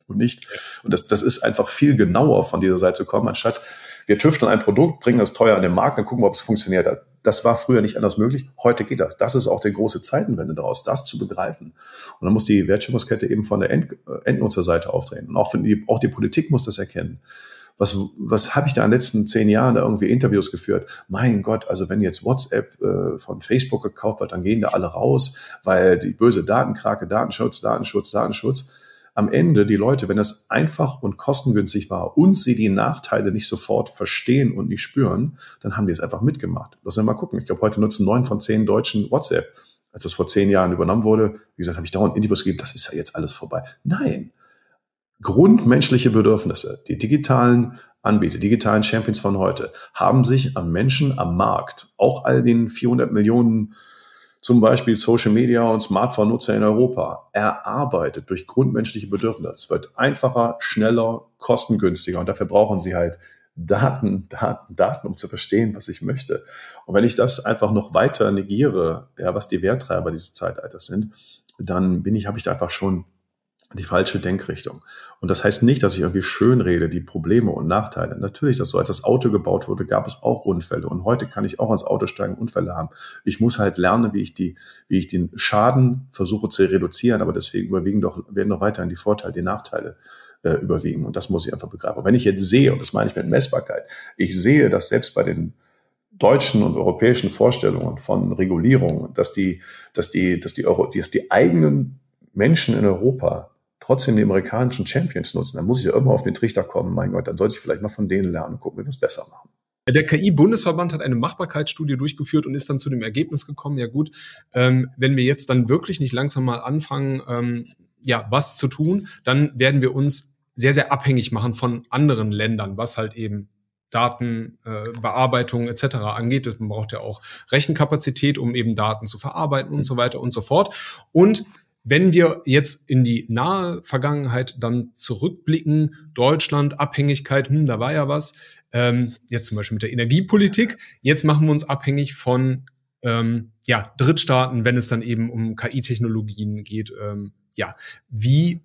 und nicht. Und das, das ist einfach viel genauer von dieser Seite zu kommen, anstatt wir tüfteln ein Produkt, bringen das teuer an den Markt, dann gucken wir, ob es funktioniert hat. Das war früher nicht anders möglich. Heute geht das. Das ist auch die große Zeitenwende daraus, das zu begreifen. Und dann muss die Wertschöpfungskette eben von der End, Endnutzerseite auftreten. Und auch, die, auch die Politik muss das erkennen. Was, was habe ich da in den letzten zehn Jahren da irgendwie Interviews geführt? Mein Gott, also wenn jetzt WhatsApp äh, von Facebook gekauft wird, dann gehen da alle raus, weil die böse Datenkrake, Datenschutz, Datenschutz, Datenschutz. Am Ende die Leute, wenn das einfach und kostengünstig war und sie die Nachteile nicht sofort verstehen und nicht spüren, dann haben die es einfach mitgemacht. Lass uns mal gucken. Ich glaube, heute nutzen neun von zehn Deutschen WhatsApp. Als das vor zehn Jahren übernommen wurde, wie gesagt, habe ich dauernd Interviews gegeben, das ist ja jetzt alles vorbei. Nein. Grundmenschliche Bedürfnisse, die digitalen Anbieter, digitalen Champions von heute, haben sich am Menschen, am Markt, auch all den vierhundert Millionen zum Beispiel Social Media und Smartphone-Nutzer in Europa, erarbeitet durch grundmenschliche Bedürfnisse. Es wird einfacher, schneller, kostengünstiger und dafür brauchen sie halt Daten, Daten, Daten, um zu verstehen, was ich möchte. Und wenn ich das einfach noch weiter negiere, ja, was die Werttreiber dieses Zeitalters sind, dann bin ich, habe ich da einfach schon die falsche Denkrichtung. Und das heißt nicht, dass ich irgendwie schön rede, die Probleme und Nachteile. Natürlich ist das so. Als das Auto gebaut wurde, gab es auch Unfälle. Und heute kann ich auch ans Auto steigen, Unfälle haben. Ich muss halt lernen, wie ich die, wie ich den Schaden versuche zu reduzieren. Aber deswegen überwiegen doch, werden doch weiterhin die Vorteile, die Nachteile äh, überwiegen. Und das muss ich einfach begreifen. Aber wenn ich jetzt sehe, und das meine ich mit Messbarkeit, ich sehe, dass selbst bei den deutschen und europäischen Vorstellungen von Regulierung, dass die, dass die, dass die Euro, dass die eigenen Menschen in Europa trotzdem die amerikanischen Champions nutzen, dann muss ich ja irgendwann auf den Trichter kommen. Mein Gott, dann sollte ich vielleicht mal von denen lernen und gucken, wie wir es besser machen. Der K I-Bundesverband hat eine Machbarkeitsstudie durchgeführt und ist dann zu dem Ergebnis gekommen, ja gut, ähm, wenn wir jetzt dann wirklich nicht langsam mal anfangen, ähm, ja, was zu tun, dann werden wir uns sehr, sehr abhängig machen von anderen Ländern, was halt eben Datenbearbeitung äh, et cetera angeht. Man braucht ja auch Rechenkapazität, um eben Daten zu verarbeiten und so weiter und so fort. Und wenn wir jetzt in die nahe Vergangenheit dann zurückblicken, Deutschland, Abhängigkeit, hm, da war ja was, ähm, jetzt zum Beispiel mit der Energiepolitik, jetzt machen wir uns abhängig von ähm, ja, Drittstaaten, wenn es dann eben um K I-Technologien geht. Ähm, ja, wie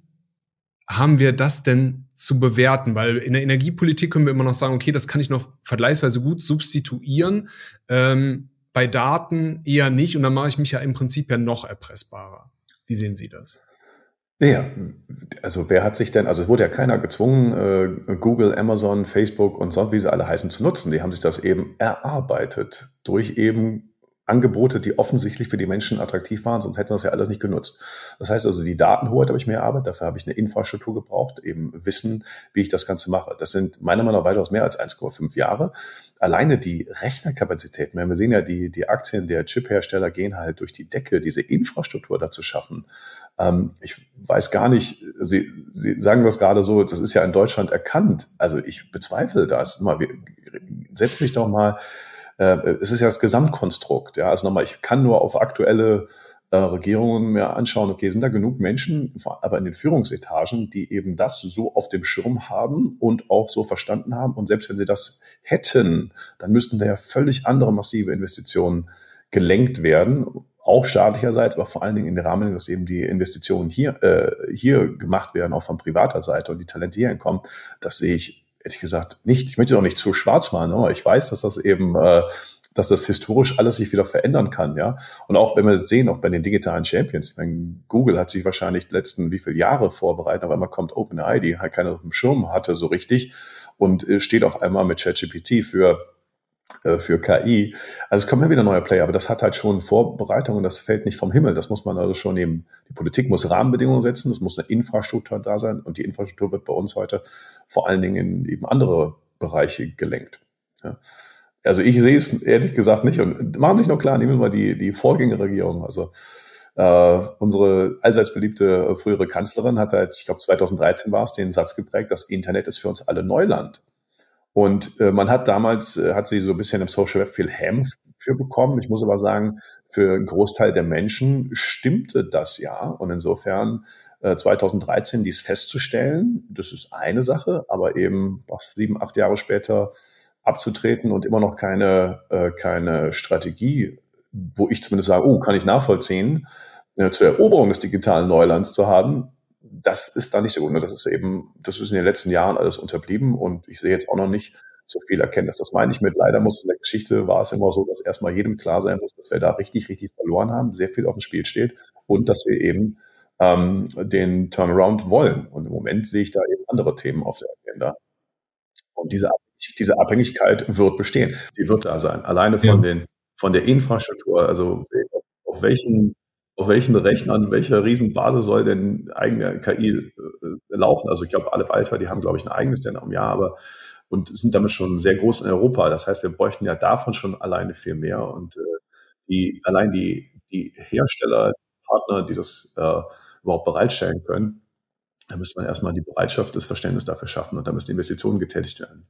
haben wir das denn zu bewerten? Weil in der Energiepolitik können wir immer noch sagen, okay, das kann ich noch vergleichsweise gut substituieren, ähm, bei Daten eher nicht und dann mache ich mich ja im Prinzip ja noch erpressbarer. Wie sehen Sie das? Ja, also wer hat sich denn, also es wurde ja keiner gezwungen, äh, Google, Amazon, Facebook und so, wie sie alle heißen, zu nutzen. Die haben sich das eben erarbeitet durch eben Angebote, die offensichtlich für die Menschen attraktiv waren, sonst hätten sie das ja alles nicht genutzt. Das heißt also, die Datenhoheit habe ich mir erarbeitet, dafür habe ich eine Infrastruktur gebraucht, eben Wissen, wie ich das Ganze mache. Das sind meiner Meinung nach weitaus mehr als eins Komma fünf Jahre. Alleine die Rechnerkapazitäten, wir sehen ja, die, die Aktien der Chiphersteller gehen halt durch die Decke, diese Infrastruktur dazu schaffen. Ähm, ich weiß gar nicht, Sie, Sie sagen das gerade so, das ist ja in Deutschland erkannt. Also ich bezweifle das. Mal, wir, setz mich doch mal, äh, es ist ja das Gesamtkonstrukt. Ja, also nochmal, ich kann nur auf aktuelle äh, Regierungen mir anschauen, okay, sind da genug Menschen, aber in den Führungsetagen, die eben das so auf dem Schirm haben und auch so verstanden haben. Und selbst wenn sie das hätten, dann müssten da ja völlig andere massive Investitionen gelenkt werden, auch staatlicherseits, aber vor allen Dingen in den Rahmen, dass eben die Investitionen hier, äh, hier gemacht werden, auch von privater Seite und die Talente hierhin kommen. Das sehe ich ehrlich gesagt nicht. Ich möchte auch nicht zu schwarz malen, aber ich weiß, dass das eben, äh, dass das historisch alles sich wieder verändern kann, ja. Und auch wenn wir das sehen, auch bei den digitalen Champions, ich meine, Google hat sich wahrscheinlich die letzten wie viele Jahre vorbereitet, aber einmal kommt OpenAI, die halt keiner auf dem Schirm hatte so richtig und äh, steht auf einmal mit ChatGPT für für K I. Also es kommen ja wieder neue Player, aber das hat halt schon Vorbereitungen, das fällt nicht vom Himmel. Das muss man also schon eben, die Politik muss Rahmenbedingungen setzen, es muss eine Infrastruktur da sein und die Infrastruktur wird bei uns heute vor allen Dingen in eben andere Bereiche gelenkt. Ja. Also ich sehe es ehrlich gesagt nicht und machen sich noch klar, nehmen wir mal die, die Vorgängerregierung, also Uh, unsere allseits beliebte uh, frühere Kanzlerin hat halt, ich glaube zweitausenddreizehn war es, den Satz geprägt, das Internet ist für uns alle Neuland. Und äh, man hat damals, äh, hat sie so ein bisschen im Social Web viel Ham für bekommen. Ich muss aber sagen, für einen Großteil der Menschen stimmte das ja. Und insofern äh, zweitausenddreizehn dies festzustellen, das ist eine Sache, aber eben was sieben, acht Jahre später abzutreten und immer noch keine, äh, keine Strategie, wo ich zumindest sage, oh, kann ich nachvollziehen, äh, zur Eroberung des digitalen Neulands zu haben, das ist da nicht so gut. Das ist eben, das ist in den letzten Jahren alles unterblieben und ich sehe jetzt auch noch nicht so viel Erkenntnis. Das meine ich mit, leider muss in der Geschichte war es immer so, dass erstmal jedem klar sein muss, dass wir da richtig, richtig verloren haben, sehr viel auf dem Spiel steht und dass wir eben ähm, den Turnaround wollen. Und im Moment sehe ich da eben andere Themen auf der Agenda. Und diese, diese Abhängigkeit wird bestehen. Die wird da sein. Alleine von ja. den, von der Infrastruktur, also auf welchen Auf welchen Rechnern, welcher Riesenbasis soll denn eigene K I äh, laufen? Also ich glaube, alle Alpha, die haben, glaube ich, ein eigenes Zentrum, ja, aber und sind damit schon sehr groß in Europa. Das heißt, wir bräuchten ja davon schon alleine viel mehr. Und äh, die allein die, die Hersteller, Partner, die das äh, überhaupt bereitstellen können, da müsste man erstmal die Bereitschaft, das Verständnis dafür schaffen und da müssen Investitionen getätigt werden.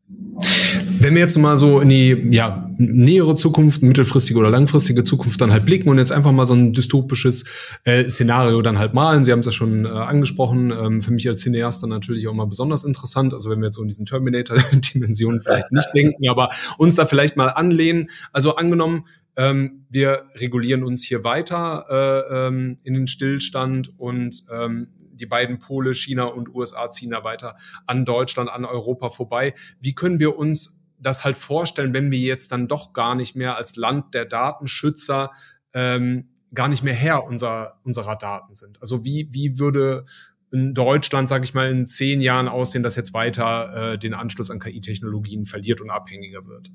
Wenn wir jetzt mal so in die ja, nähere Zukunft, mittelfristige oder langfristige Zukunft dann halt blicken und jetzt einfach mal so ein dystopisches äh, Szenario dann halt malen. Sie haben es ja schon äh, angesprochen, ähm, für mich als Cineast dann natürlich auch mal besonders interessant. Also wenn wir jetzt so in diesen Terminator-Dimensionen vielleicht nicht denken, aber uns da vielleicht mal anlehnen. Also angenommen, ähm, wir regulieren uns hier weiter äh, ähm, in den Stillstand und ähm, die beiden Pole, China und U S A, ziehen da weiter an Deutschland, an Europa vorbei. Wie können wir uns das halt vorstellen, wenn wir jetzt dann doch gar nicht mehr als Land der Datenschützer ähm, gar nicht mehr Herr unserer, unserer Daten sind? Also wie, wie würde in Deutschland, sage ich mal, in zehn Jahren aussehen, dass jetzt weiter äh, den Anschluss an K I-Technologien verliert und abhängiger wird?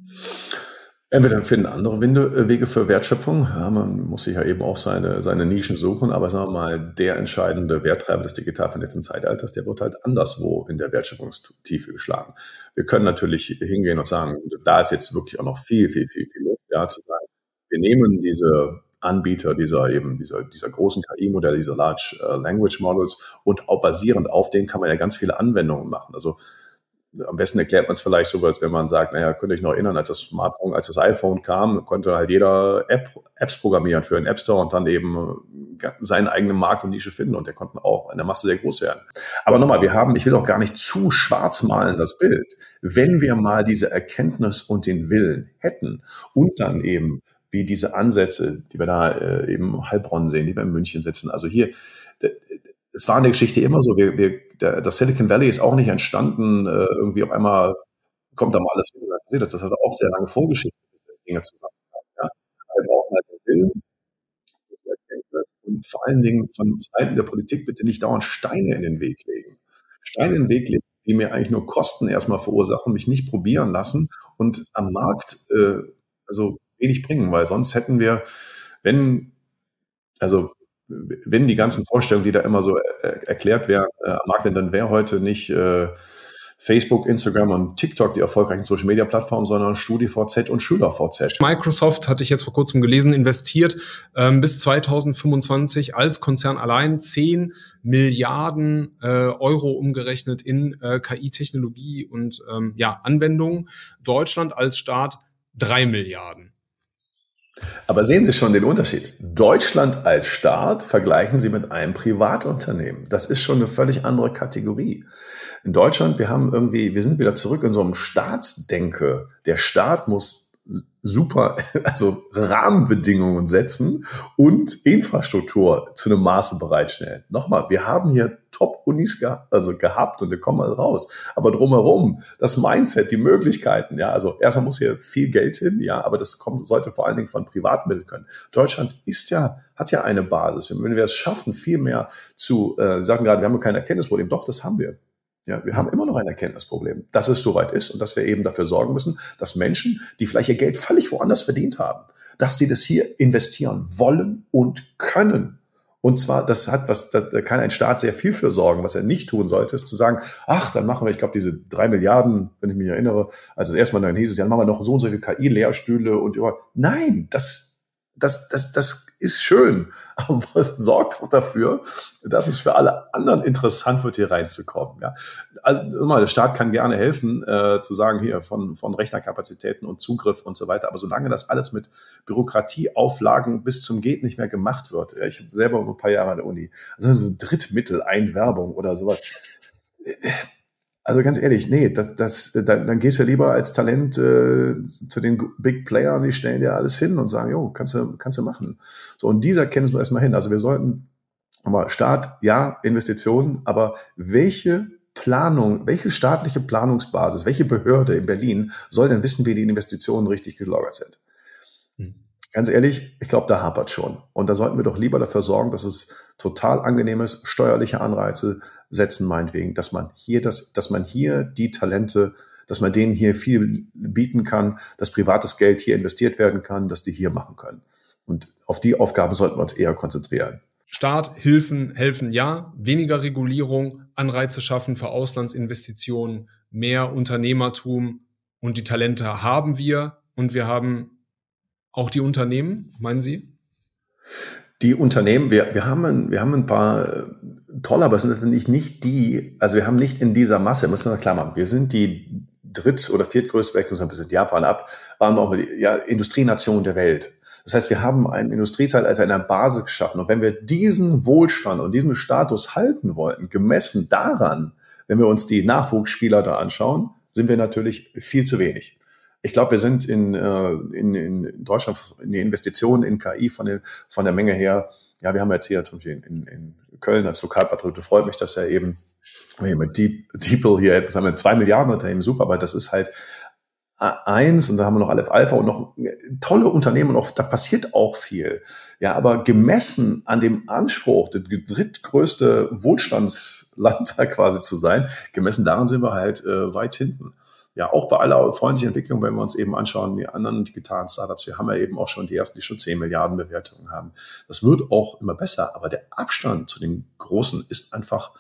Entweder finden andere Wege für Wertschöpfung. Ja, man muss sich ja eben auch seine, seine Nischen suchen, aber sagen wir mal, der entscheidende Werttreiber des digital vernetzten Zeitalters, der wird halt anderswo in der Wertschöpfungstiefe geschlagen. Wir können natürlich hingehen und sagen, da ist jetzt wirklich auch noch viel, viel, viel, viel Luft, ja, zu sagen, wir nehmen diese Anbieter dieser eben, dieser, dieser großen K I-Modelle, dieser Large Language Models und auch basierend auf denen kann man ja ganz viele Anwendungen machen. Also, am besten erklärt man es vielleicht so, als wenn man sagt, naja, könnt ihr euch noch erinnern, als das Smartphone, als das iPhone kam, konnte halt jeder App, Apps programmieren für einen App Store und dann eben seinen eigenen Markt und Nische finden und der konnte auch in der Masse sehr groß werden. Aber nochmal, wir haben, ich will auch gar nicht zu schwarz malen, das Bild. Wenn wir mal diese Erkenntnis und den Willen hätten und dann eben wie diese Ansätze, die wir da äh, eben Heilbronn sehen, die wir in München sitzen, also hier, es war in der Geschichte immer so, wir, wir, der, das Silicon Valley ist auch nicht entstanden, äh, irgendwie auf einmal kommt da mal alles hin. Das, das hat auch sehr lange Vorgeschichte, diese Dinge zusammen. Ja. Wir brauchen halt den Willen und vor allen Dingen von Seiten der Politik bitte nicht dauernd Steine in den Weg legen. Steine in den Weg legen, die mir eigentlich nur Kosten erstmal verursachen, mich nicht probieren lassen und am Markt äh, also wenig bringen, weil sonst hätten wir, wenn, also wenn die ganzen Vorstellungen, die da immer so er- erklärt werden, äh, am Markt sind, dann wäre heute nicht äh, Facebook, Instagram und TikTok die erfolgreichen Social-Media-Plattformen, sondern StudiVZ und SchülerVZ. Microsoft, hatte ich jetzt vor kurzem gelesen, investiert ähm, bis zweitausendfünfundzwanzig als Konzern allein zehn Milliarden äh, Euro umgerechnet in äh, K I-Technologie und ähm, ja, Anwendungen. Deutschland als Staat drei Milliarden. Aber sehen Sie schon den Unterschied. Deutschland als Staat vergleichen Sie mit einem Privatunternehmen. Das ist schon eine völlig andere Kategorie. In Deutschland, wir haben irgendwie, wir sind wieder zurück in so einem Staatsdenke. Der Staat muss super, also Rahmenbedingungen setzen und Infrastruktur zu einem Maße bereitstellen. Nochmal, wir haben hier Top-Unis ge- also gehabt und wir kommen mal raus. Aber drumherum, das Mindset, die Möglichkeiten, ja, also erstmal muss hier viel Geld hin, ja, aber das kommt, sollte vor allen Dingen von Privatmitteln können. Deutschland ist ja, hat ja eine Basis. Wenn wir es schaffen, viel mehr zu, äh, Sie sagten gerade, wir haben kein Erkenntnisproblem. Doch, das haben wir. Ja, wir haben immer noch ein Erkenntnisproblem, dass es soweit ist und dass wir eben dafür sorgen müssen, dass Menschen, die vielleicht ihr Geld völlig woanders verdient haben, dass sie das hier investieren wollen und können. Und zwar, das hat was, da kann ein Staat sehr viel für sorgen. Was er nicht tun sollte, ist zu sagen, ach, dann machen wir, ich glaube, diese drei Milliarden, wenn ich mich erinnere, also erstmal dann hieß es, ja, dann machen wir noch so und so viele K I-Lehrstühle und über. Nein, das Das, das, das ist schön, aber es sorgt auch dafür, dass es für alle anderen interessant wird, hier reinzukommen. Ja. Also, der Staat kann gerne helfen, äh, zu sagen, hier von, von Rechnerkapazitäten und Zugriff und so weiter. Aber solange das alles mit Bürokratieauflagen bis zum Geht nicht mehr gemacht wird, ja, ich habe selber ein paar Jahre an der Uni, also so Drittmittel, Einwerbung oder sowas. Also ganz ehrlich, nee, das, das, dann, dann gehst du lieber als Talent äh, zu den Big Playern, die stellen dir alles hin und sagen, jo, kannst du, kannst du machen. So, und dieser Kenntnis muss erstmal hin. Also wir sollten Aber Staat, ja, Investitionen, aber welche Planung, welche staatliche Planungsbasis, welche Behörde in Berlin soll denn wissen, wie die Investitionen richtig gelagert sind? Hm. Ganz ehrlich, ich glaube, da hapert schon. Und da sollten wir doch lieber dafür sorgen, dass es total angenehm ist, steuerliche Anreize setzen, meinetwegen, dass man hier das, dass man hier die Talente, dass man denen hier viel bieten kann, dass privates Geld hier investiert werden kann, dass die hier machen können. Und auf die Aufgaben sollten wir uns eher konzentrieren. Staat, Hilfen, helfen, ja. Weniger Regulierung, Anreize schaffen für Auslandsinvestitionen, mehr Unternehmertum und die Talente haben wir und wir haben auch die Unternehmen, meinen Sie? Die Unternehmen, wir, wir, haben, ein, wir haben ein paar tolle, aber es sind natürlich nicht die, also wir haben nicht in dieser Masse, müssen wir klar machen, wir sind die dritt- oder viertgrößte, wechseln uns ein bisschen Japan ab, waren wir auch die ja, Industrienation der Welt. Das heißt, wir haben ein Industriezeitalter in der Basis geschaffen. Und wenn wir diesen Wohlstand und diesen Status halten wollten, gemessen daran, wenn wir uns die Nachwuchsspieler da anschauen, sind wir natürlich viel zu wenig. Ich glaube, wir sind in, in, in Deutschland in die Investitionen in K I von, den, von der Menge her, ja, wir haben jetzt hier zum Beispiel in, in Köln als Lokalpatriot, freut mich, dass ja eben mit Deep, DeepL hier etwas haben wir zwei Milliarden Unternehmen, super, aber das ist halt eins und da haben wir noch Aleph Alpha und noch tolle Unternehmen und auch, da passiert auch viel. Ja, aber gemessen an dem Anspruch, das drittgrößte Wohlstandsland da quasi zu sein, gemessen daran sind wir halt äh, weit hinten. Ja, auch bei aller freundlichen Entwicklung, wenn wir uns eben anschauen, die anderen digitalen Startups, wir haben ja eben auch schon die ersten, die schon zehn Milliarden Bewertungen haben. Das wird auch immer besser, aber der Abstand zu den Großen ist einfach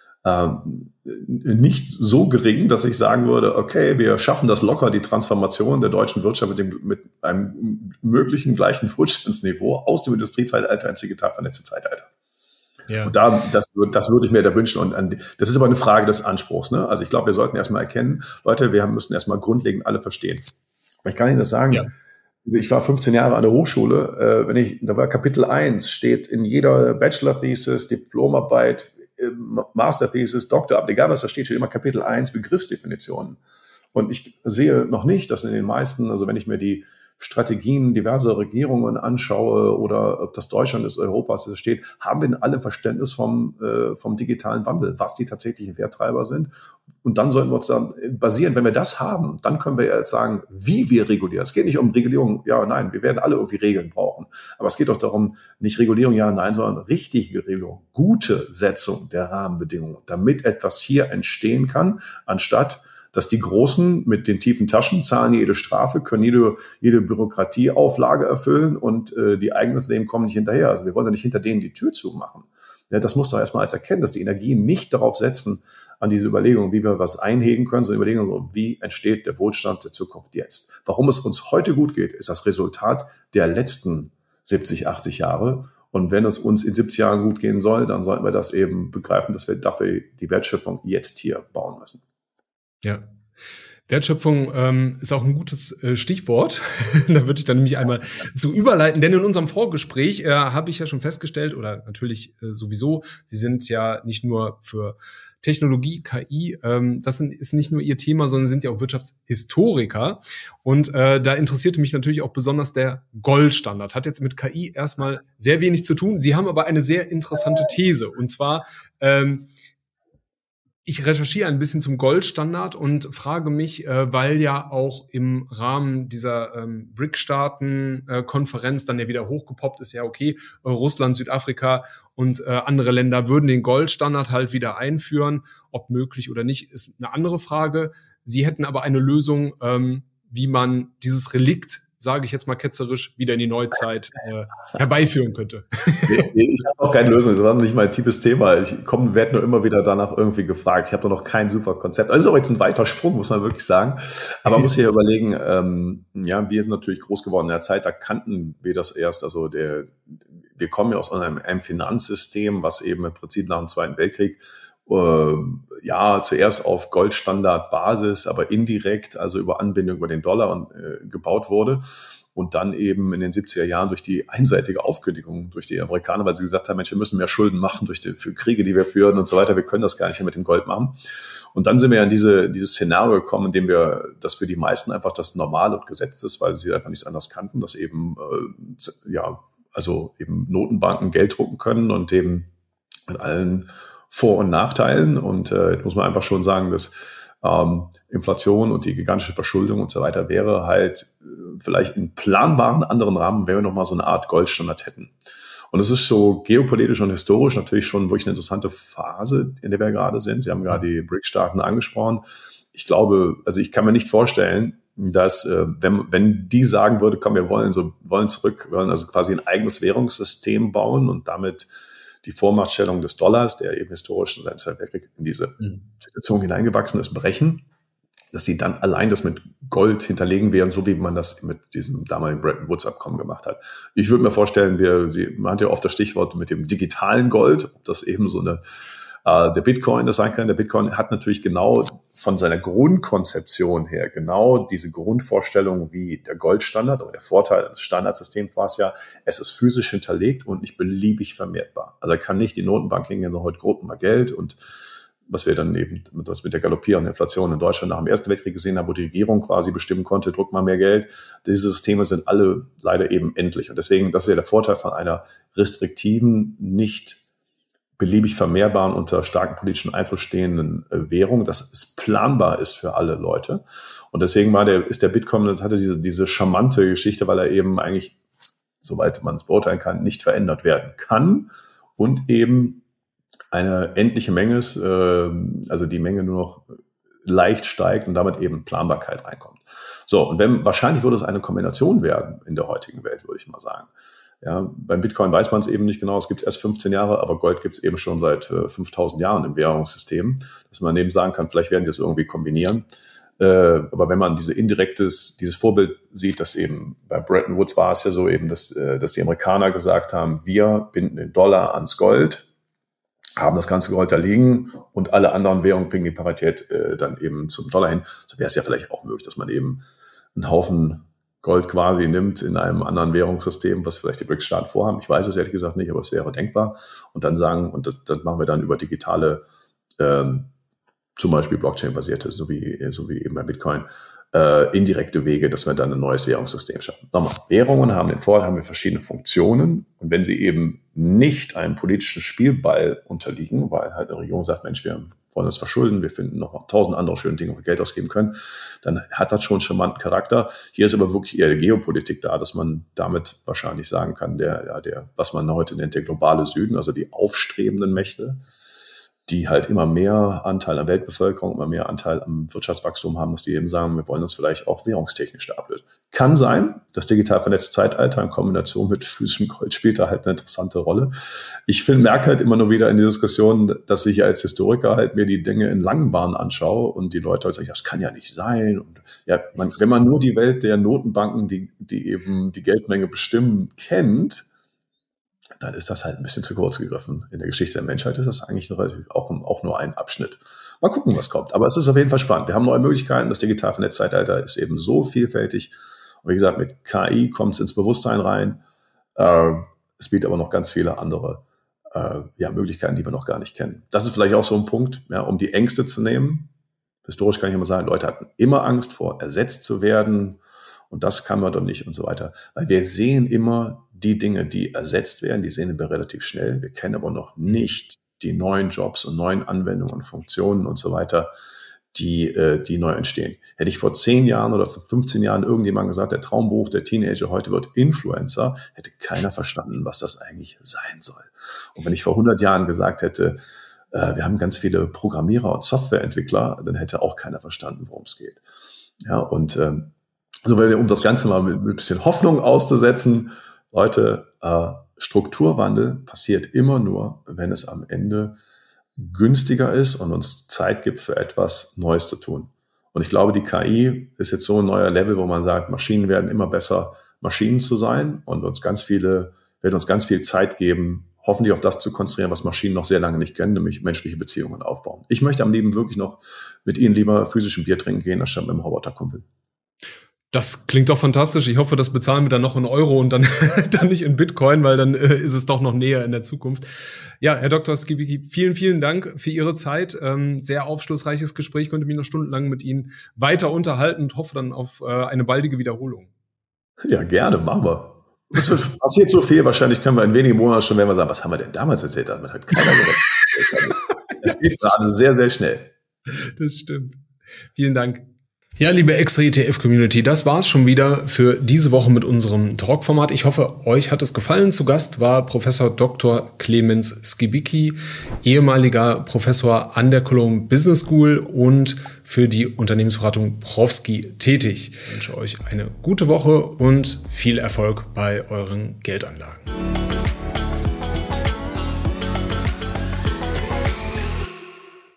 ähm, nicht so gering, dass ich sagen würde, okay, wir schaffen das locker, die Transformation der deutschen Wirtschaft mit dem, mit einem möglichen gleichen Wohlstandsniveau aus dem Industriezeitalter ins digital vernetzte Zeitalter. Ja. Und da, das, das würde ich mir da wünschen. Und an, das ist aber eine Frage des Anspruchs. Ne? Also ich glaube, wir sollten erstmal erkennen, Leute, wir müssen erstmal grundlegend alle verstehen. Aber ich kann Ihnen das sagen, ja. Ich war fünfzehn Jahre an der Hochschule. Äh, wenn ich, da war Kapitel eins, steht in jeder Bachelor-Thesis, Diplomarbeit, äh, Master-Thesis, Doktorarbeit, egal was da steht, steht immer Kapitel eins, Begriffsdefinitionen. Und ich sehe noch nicht, dass in den meisten, also wenn ich mir die Strategien diverser Regierungen anschaue oder ob das Deutschland ist, Europas, das steht, haben wir in allem Verständnis vom, äh, vom digitalen Wandel, was die tatsächlichen Werttreiber sind. Und dann sollten wir uns dann basieren, wenn wir das haben, dann können wir jetzt sagen, wie wir regulieren. Es geht nicht um Regulierung, ja, nein, wir werden alle irgendwie Regeln brauchen. Aber es geht doch darum, nicht Regulierung, ja, nein, sondern richtige Regulierung, gute Setzung der Rahmenbedingungen, damit etwas hier entstehen kann, anstatt dass die Großen mit den tiefen Taschen zahlen jede Strafe, können jede, jede Bürokratieauflage erfüllen und äh, die eigenen Unternehmen kommen nicht hinterher. Also wir wollen ja nicht hinter denen die Tür zumachen. Ja, das muss doch erstmal als erkennen, dass die Energien nicht darauf setzen, an diese Überlegung, wie wir was einhegen können, sondern Überlegungen, wie entsteht der Wohlstand der Zukunft jetzt. Warum es uns heute gut geht, ist das Resultat der letzten siebzig, achtzig Jahre. Und wenn es uns in siebzig Jahren gut gehen soll, dann sollten wir das eben begreifen, dass wir dafür die Wertschöpfung jetzt hier bauen müssen. Ja, Wertschöpfung ähm, ist auch ein gutes äh, Stichwort. Da würde ich dann nämlich einmal zu überleiten, denn in unserem Vorgespräch äh, habe ich ja schon festgestellt, oder natürlich äh, sowieso, Sie sind ja nicht nur für Technologie, K I, ähm, das sind, ist nicht nur Ihr Thema, sondern sind ja auch Wirtschaftshistoriker. Und äh, da interessierte mich natürlich auch besonders der Goldstandard. Hat jetzt mit K I erstmal sehr wenig zu tun. Sie haben aber eine sehr interessante These. Und zwar ähm, ich recherchiere ein bisschen zum Goldstandard und frage mich, äh, weil ja auch im Rahmen dieser ähm, B R I C-Staaten-Konferenz äh, dann ja wieder hochgepoppt ist, ja okay, äh, Russland, Südafrika und äh, andere Länder würden den Goldstandard halt wieder einführen. Ob möglich oder nicht, ist eine andere Frage. Sie hätten aber eine Lösung, ähm, wie man dieses Relikt, sage ich jetzt mal ketzerisch, wieder in die Neuzeit äh, herbeiführen könnte. Nee, ich habe auch keine Lösung, das war noch nicht mein tiefes Thema. Ich komme, werde nur immer wieder danach irgendwie gefragt. Ich habe da noch kein super Konzept. Also ist auch jetzt ein weiter Sprung, muss man wirklich sagen. Aber man muss hier überlegen, ähm, ja, wir sind natürlich groß geworden in der Zeit, da kannten wir das erst. Also der, wir kommen ja aus einem, einem Finanzsystem, was eben im Prinzip nach dem Zweiten Weltkrieg Uh, ja, zuerst auf Goldstandardbasis, aber indirekt, also über Anbindung über den Dollar und, äh, gebaut wurde und dann eben in den siebziger Jahren durch die einseitige Aufkündigung durch die Amerikaner, weil sie gesagt haben, Mensch, wir müssen mehr Schulden machen durch die für Kriege, die wir führen und so weiter, wir können das gar nicht mehr mit dem Gold machen. Und dann sind wir in diese, dieses Szenario gekommen, in dem wir, das für die meisten einfach das Normal und Gesetz ist, weil sie einfach nichts anderes kannten, dass eben, äh, ja, also eben Notenbanken Geld drucken können und eben mit allen Vor- und Nachteilen. Und äh, jetzt muss man einfach schon sagen, dass ähm, Inflation und die gigantische Verschuldung und so weiter wäre halt äh, vielleicht in planbaren anderen Rahmen, wenn wir nochmal so eine Art Goldstandard hätten. Und es ist so geopolitisch und historisch natürlich schon wirklich eine interessante Phase, in der wir gerade sind. Sie haben gerade die B R I C-Staaten angesprochen. Ich glaube, also ich kann mir nicht vorstellen, dass äh, wenn, wenn die sagen würde, komm, wir wollen so wollen zurück, wir wollen also quasi ein eigenes Währungssystem bauen und damit die Vormachtstellung des Dollars, der eben historisch in diese Situation hineingewachsen ist, brechen, dass sie dann allein das mit Gold hinterlegen werden, so wie man das mit diesem damaligen Bretton Woods-Abkommen gemacht hat. Ich würde mir vorstellen, wir, sie, man hat ja oft das Stichwort mit dem digitalen Gold, ob das eben so eine äh, der Bitcoin das sein kann. Der Bitcoin hat natürlich genau von seiner Grundkonzeption her genau diese Grundvorstellung wie der Goldstandard, oder der Vorteil des Standardsystems war es ja, es ist physisch hinterlegt und nicht beliebig vermehrbar. Also er kann nicht die Notenbank hingehen, so heute grob mal Geld, und was wir dann eben was mit der galoppierenden Inflation in Deutschland nach dem Ersten Weltkrieg gesehen haben, wo die Regierung quasi bestimmen konnte, druck mal mehr Geld. Diese Systeme sind alle leider eben endlich. Und deswegen, das ist ja der Vorteil von einer restriktiven, nicht beliebig vermehrbaren, unter starken politischen Einfluss stehenden äh, Währung, dass es planbar ist für alle Leute. Und deswegen war der, ist der Bitcoin, das hatte diese, diese charmante Geschichte, weil er eben eigentlich, soweit man es beurteilen kann, nicht verändert werden kann und eben eine endliche Menge ist, äh, also die Menge nur noch leicht steigt und damit eben Planbarkeit reinkommt. So, und wenn, wahrscheinlich würde es eine Kombination werden in der heutigen Welt, würde ich mal sagen. Ja, beim Bitcoin weiß man es eben nicht genau, es gibt es erst fünfzehn Jahre, aber Gold gibt es eben schon seit äh, fünftausend Jahren im Währungssystem, dass man eben sagen kann, vielleicht werden die das irgendwie kombinieren. Äh, aber wenn man diese indirektes, dieses Vorbild sieht, dass eben bei Bretton Woods war es ja so eben, dass, äh, dass die Amerikaner gesagt haben, wir binden den Dollar ans Gold, haben das ganze Gold da liegen und alle anderen Währungen bringen die Parität äh, dann eben zum Dollar hin. So wäre es ja vielleicht auch möglich, dass man eben einen Haufen Gold quasi nimmt in einem anderen Währungssystem, was vielleicht die B R I C-Staaten vorhaben. Ich weiß es ehrlich gesagt nicht, aber es wäre denkbar. Und dann sagen, und das, das machen wir dann über digitale, ähm, zum Beispiel Blockchain-basierte, so wie, so wie eben bei Bitcoin, äh, indirekte Wege, dass wir dann ein neues Währungssystem schaffen. Nochmal, Währungen haben den Vorteil, haben wir verschiedene Funktionen. Und wenn sie eben nicht einem politischen Spielball unterliegen, weil halt eine Regierung sagt, Mensch, wir wollen uns verschulden, wir finden noch tausend andere schöne Dinge, wo wir Geld ausgeben können, dann hat das schon charmanten Charakter. Hier ist aber wirklich eher die Geopolitik da, dass man damit wahrscheinlich sagen kann, der, ja, der, was man heute nennt, der globale Süden, also die aufstrebenden Mächte, die halt immer mehr Anteil an Weltbevölkerung, immer mehr Anteil am Wirtschaftswachstum haben, dass die eben sagen, wir wollen uns vielleicht auch währungstechnisch da ablösen. Kann sein, das digital vernetzte Zeitalter in Kombination mit physischem Gold spielt da halt eine interessante Rolle. Ich finde, merke halt immer nur wieder in der Diskussion, dass ich als Historiker halt mir die Dinge in langen Bahnen anschaue und die Leute halt sagen, das kann ja nicht sein. Und ja, man, wenn man nur die Welt der Notenbanken, die, die eben die Geldmenge bestimmen, kennt, dann ist das halt ein bisschen zu kurz gegriffen. In der Geschichte der Menschheit ist das eigentlich auch, auch nur ein Abschnitt. Mal gucken, was kommt. Aber es ist auf jeden Fall spannend. Wir haben neue Möglichkeiten. Das digital vernetzte Zeitalter ist eben so vielfältig. Und wie gesagt, mit K I kommt es ins Bewusstsein rein. Äh, es bietet aber noch ganz viele andere äh, ja, Möglichkeiten, die wir noch gar nicht kennen. Das ist vielleicht auch so ein Punkt, ja, um die Ängste zu nehmen. Historisch kann ich immer sagen, Leute hatten immer Angst vor, ersetzt zu werden. Und das kann man doch nicht und so weiter. Weil wir sehen immer die Dinge, die ersetzt werden, die sehen wir relativ schnell. Wir kennen aber noch nicht die neuen Jobs und neuen Anwendungen und Funktionen und so weiter, die, äh, die neu entstehen. Hätte ich vor zehn Jahren oder vor fünfzehn Jahren irgendjemand gesagt, der Traumberuf der Teenager heute wird Influencer, hätte keiner verstanden, was das eigentlich sein soll. Und wenn ich vor hundert Jahren gesagt hätte, äh, wir haben ganz viele Programmierer und Softwareentwickler, dann hätte auch keiner verstanden, worum es geht. Ja, und ähm, also um das Ganze mal mit, mit ein bisschen Hoffnung auszusetzen, Leute, äh, Strukturwandel passiert immer nur, wenn es am Ende günstiger ist und uns Zeit gibt, für etwas Neues zu tun. Und ich glaube, die K I ist jetzt so ein neuer Level, wo man sagt, Maschinen werden immer besser, Maschinen zu sein und uns ganz viele, werden uns ganz viel Zeit geben, hoffentlich auf das zu konzentrieren, was Maschinen noch sehr lange nicht kennen, nämlich menschliche Beziehungen aufbauen. Ich möchte am liebsten wirklich noch mit Ihnen lieber physisch ein Bier trinken gehen, anstatt mit dem Roboterkumpel. Das klingt doch fantastisch. Ich hoffe, das bezahlen wir dann noch in Euro und dann, dann nicht in Bitcoin, weil dann äh, ist es doch noch näher in der Zukunft. Ja, Herr Doktor Skibicki, vielen, vielen Dank für Ihre Zeit. Ähm, sehr aufschlussreiches Gespräch, konnte mich noch stundenlang mit Ihnen weiter unterhalten und hoffe dann auf äh, eine baldige Wiederholung. Ja, gerne, machen wir. Es passiert so viel, wahrscheinlich können wir in wenigen Monaten schon, wenn wir sagen, was haben wir denn damals erzählt? Damit hat keiner gerechnet. Es geht gerade sehr, sehr schnell. Das stimmt. Vielen Dank. Ja, liebe Extra E T F-Community, das war's schon wieder für diese Woche mit unserem Talk-Format. Ich hoffe, euch hat es gefallen. Zu Gast war Professor Doktor Clemens Skibicki, ehemaliger Professor an der Cologne Business School und für die Unternehmensberatung Profski tätig. Ich wünsche euch eine gute Woche und viel Erfolg bei euren Geldanlagen.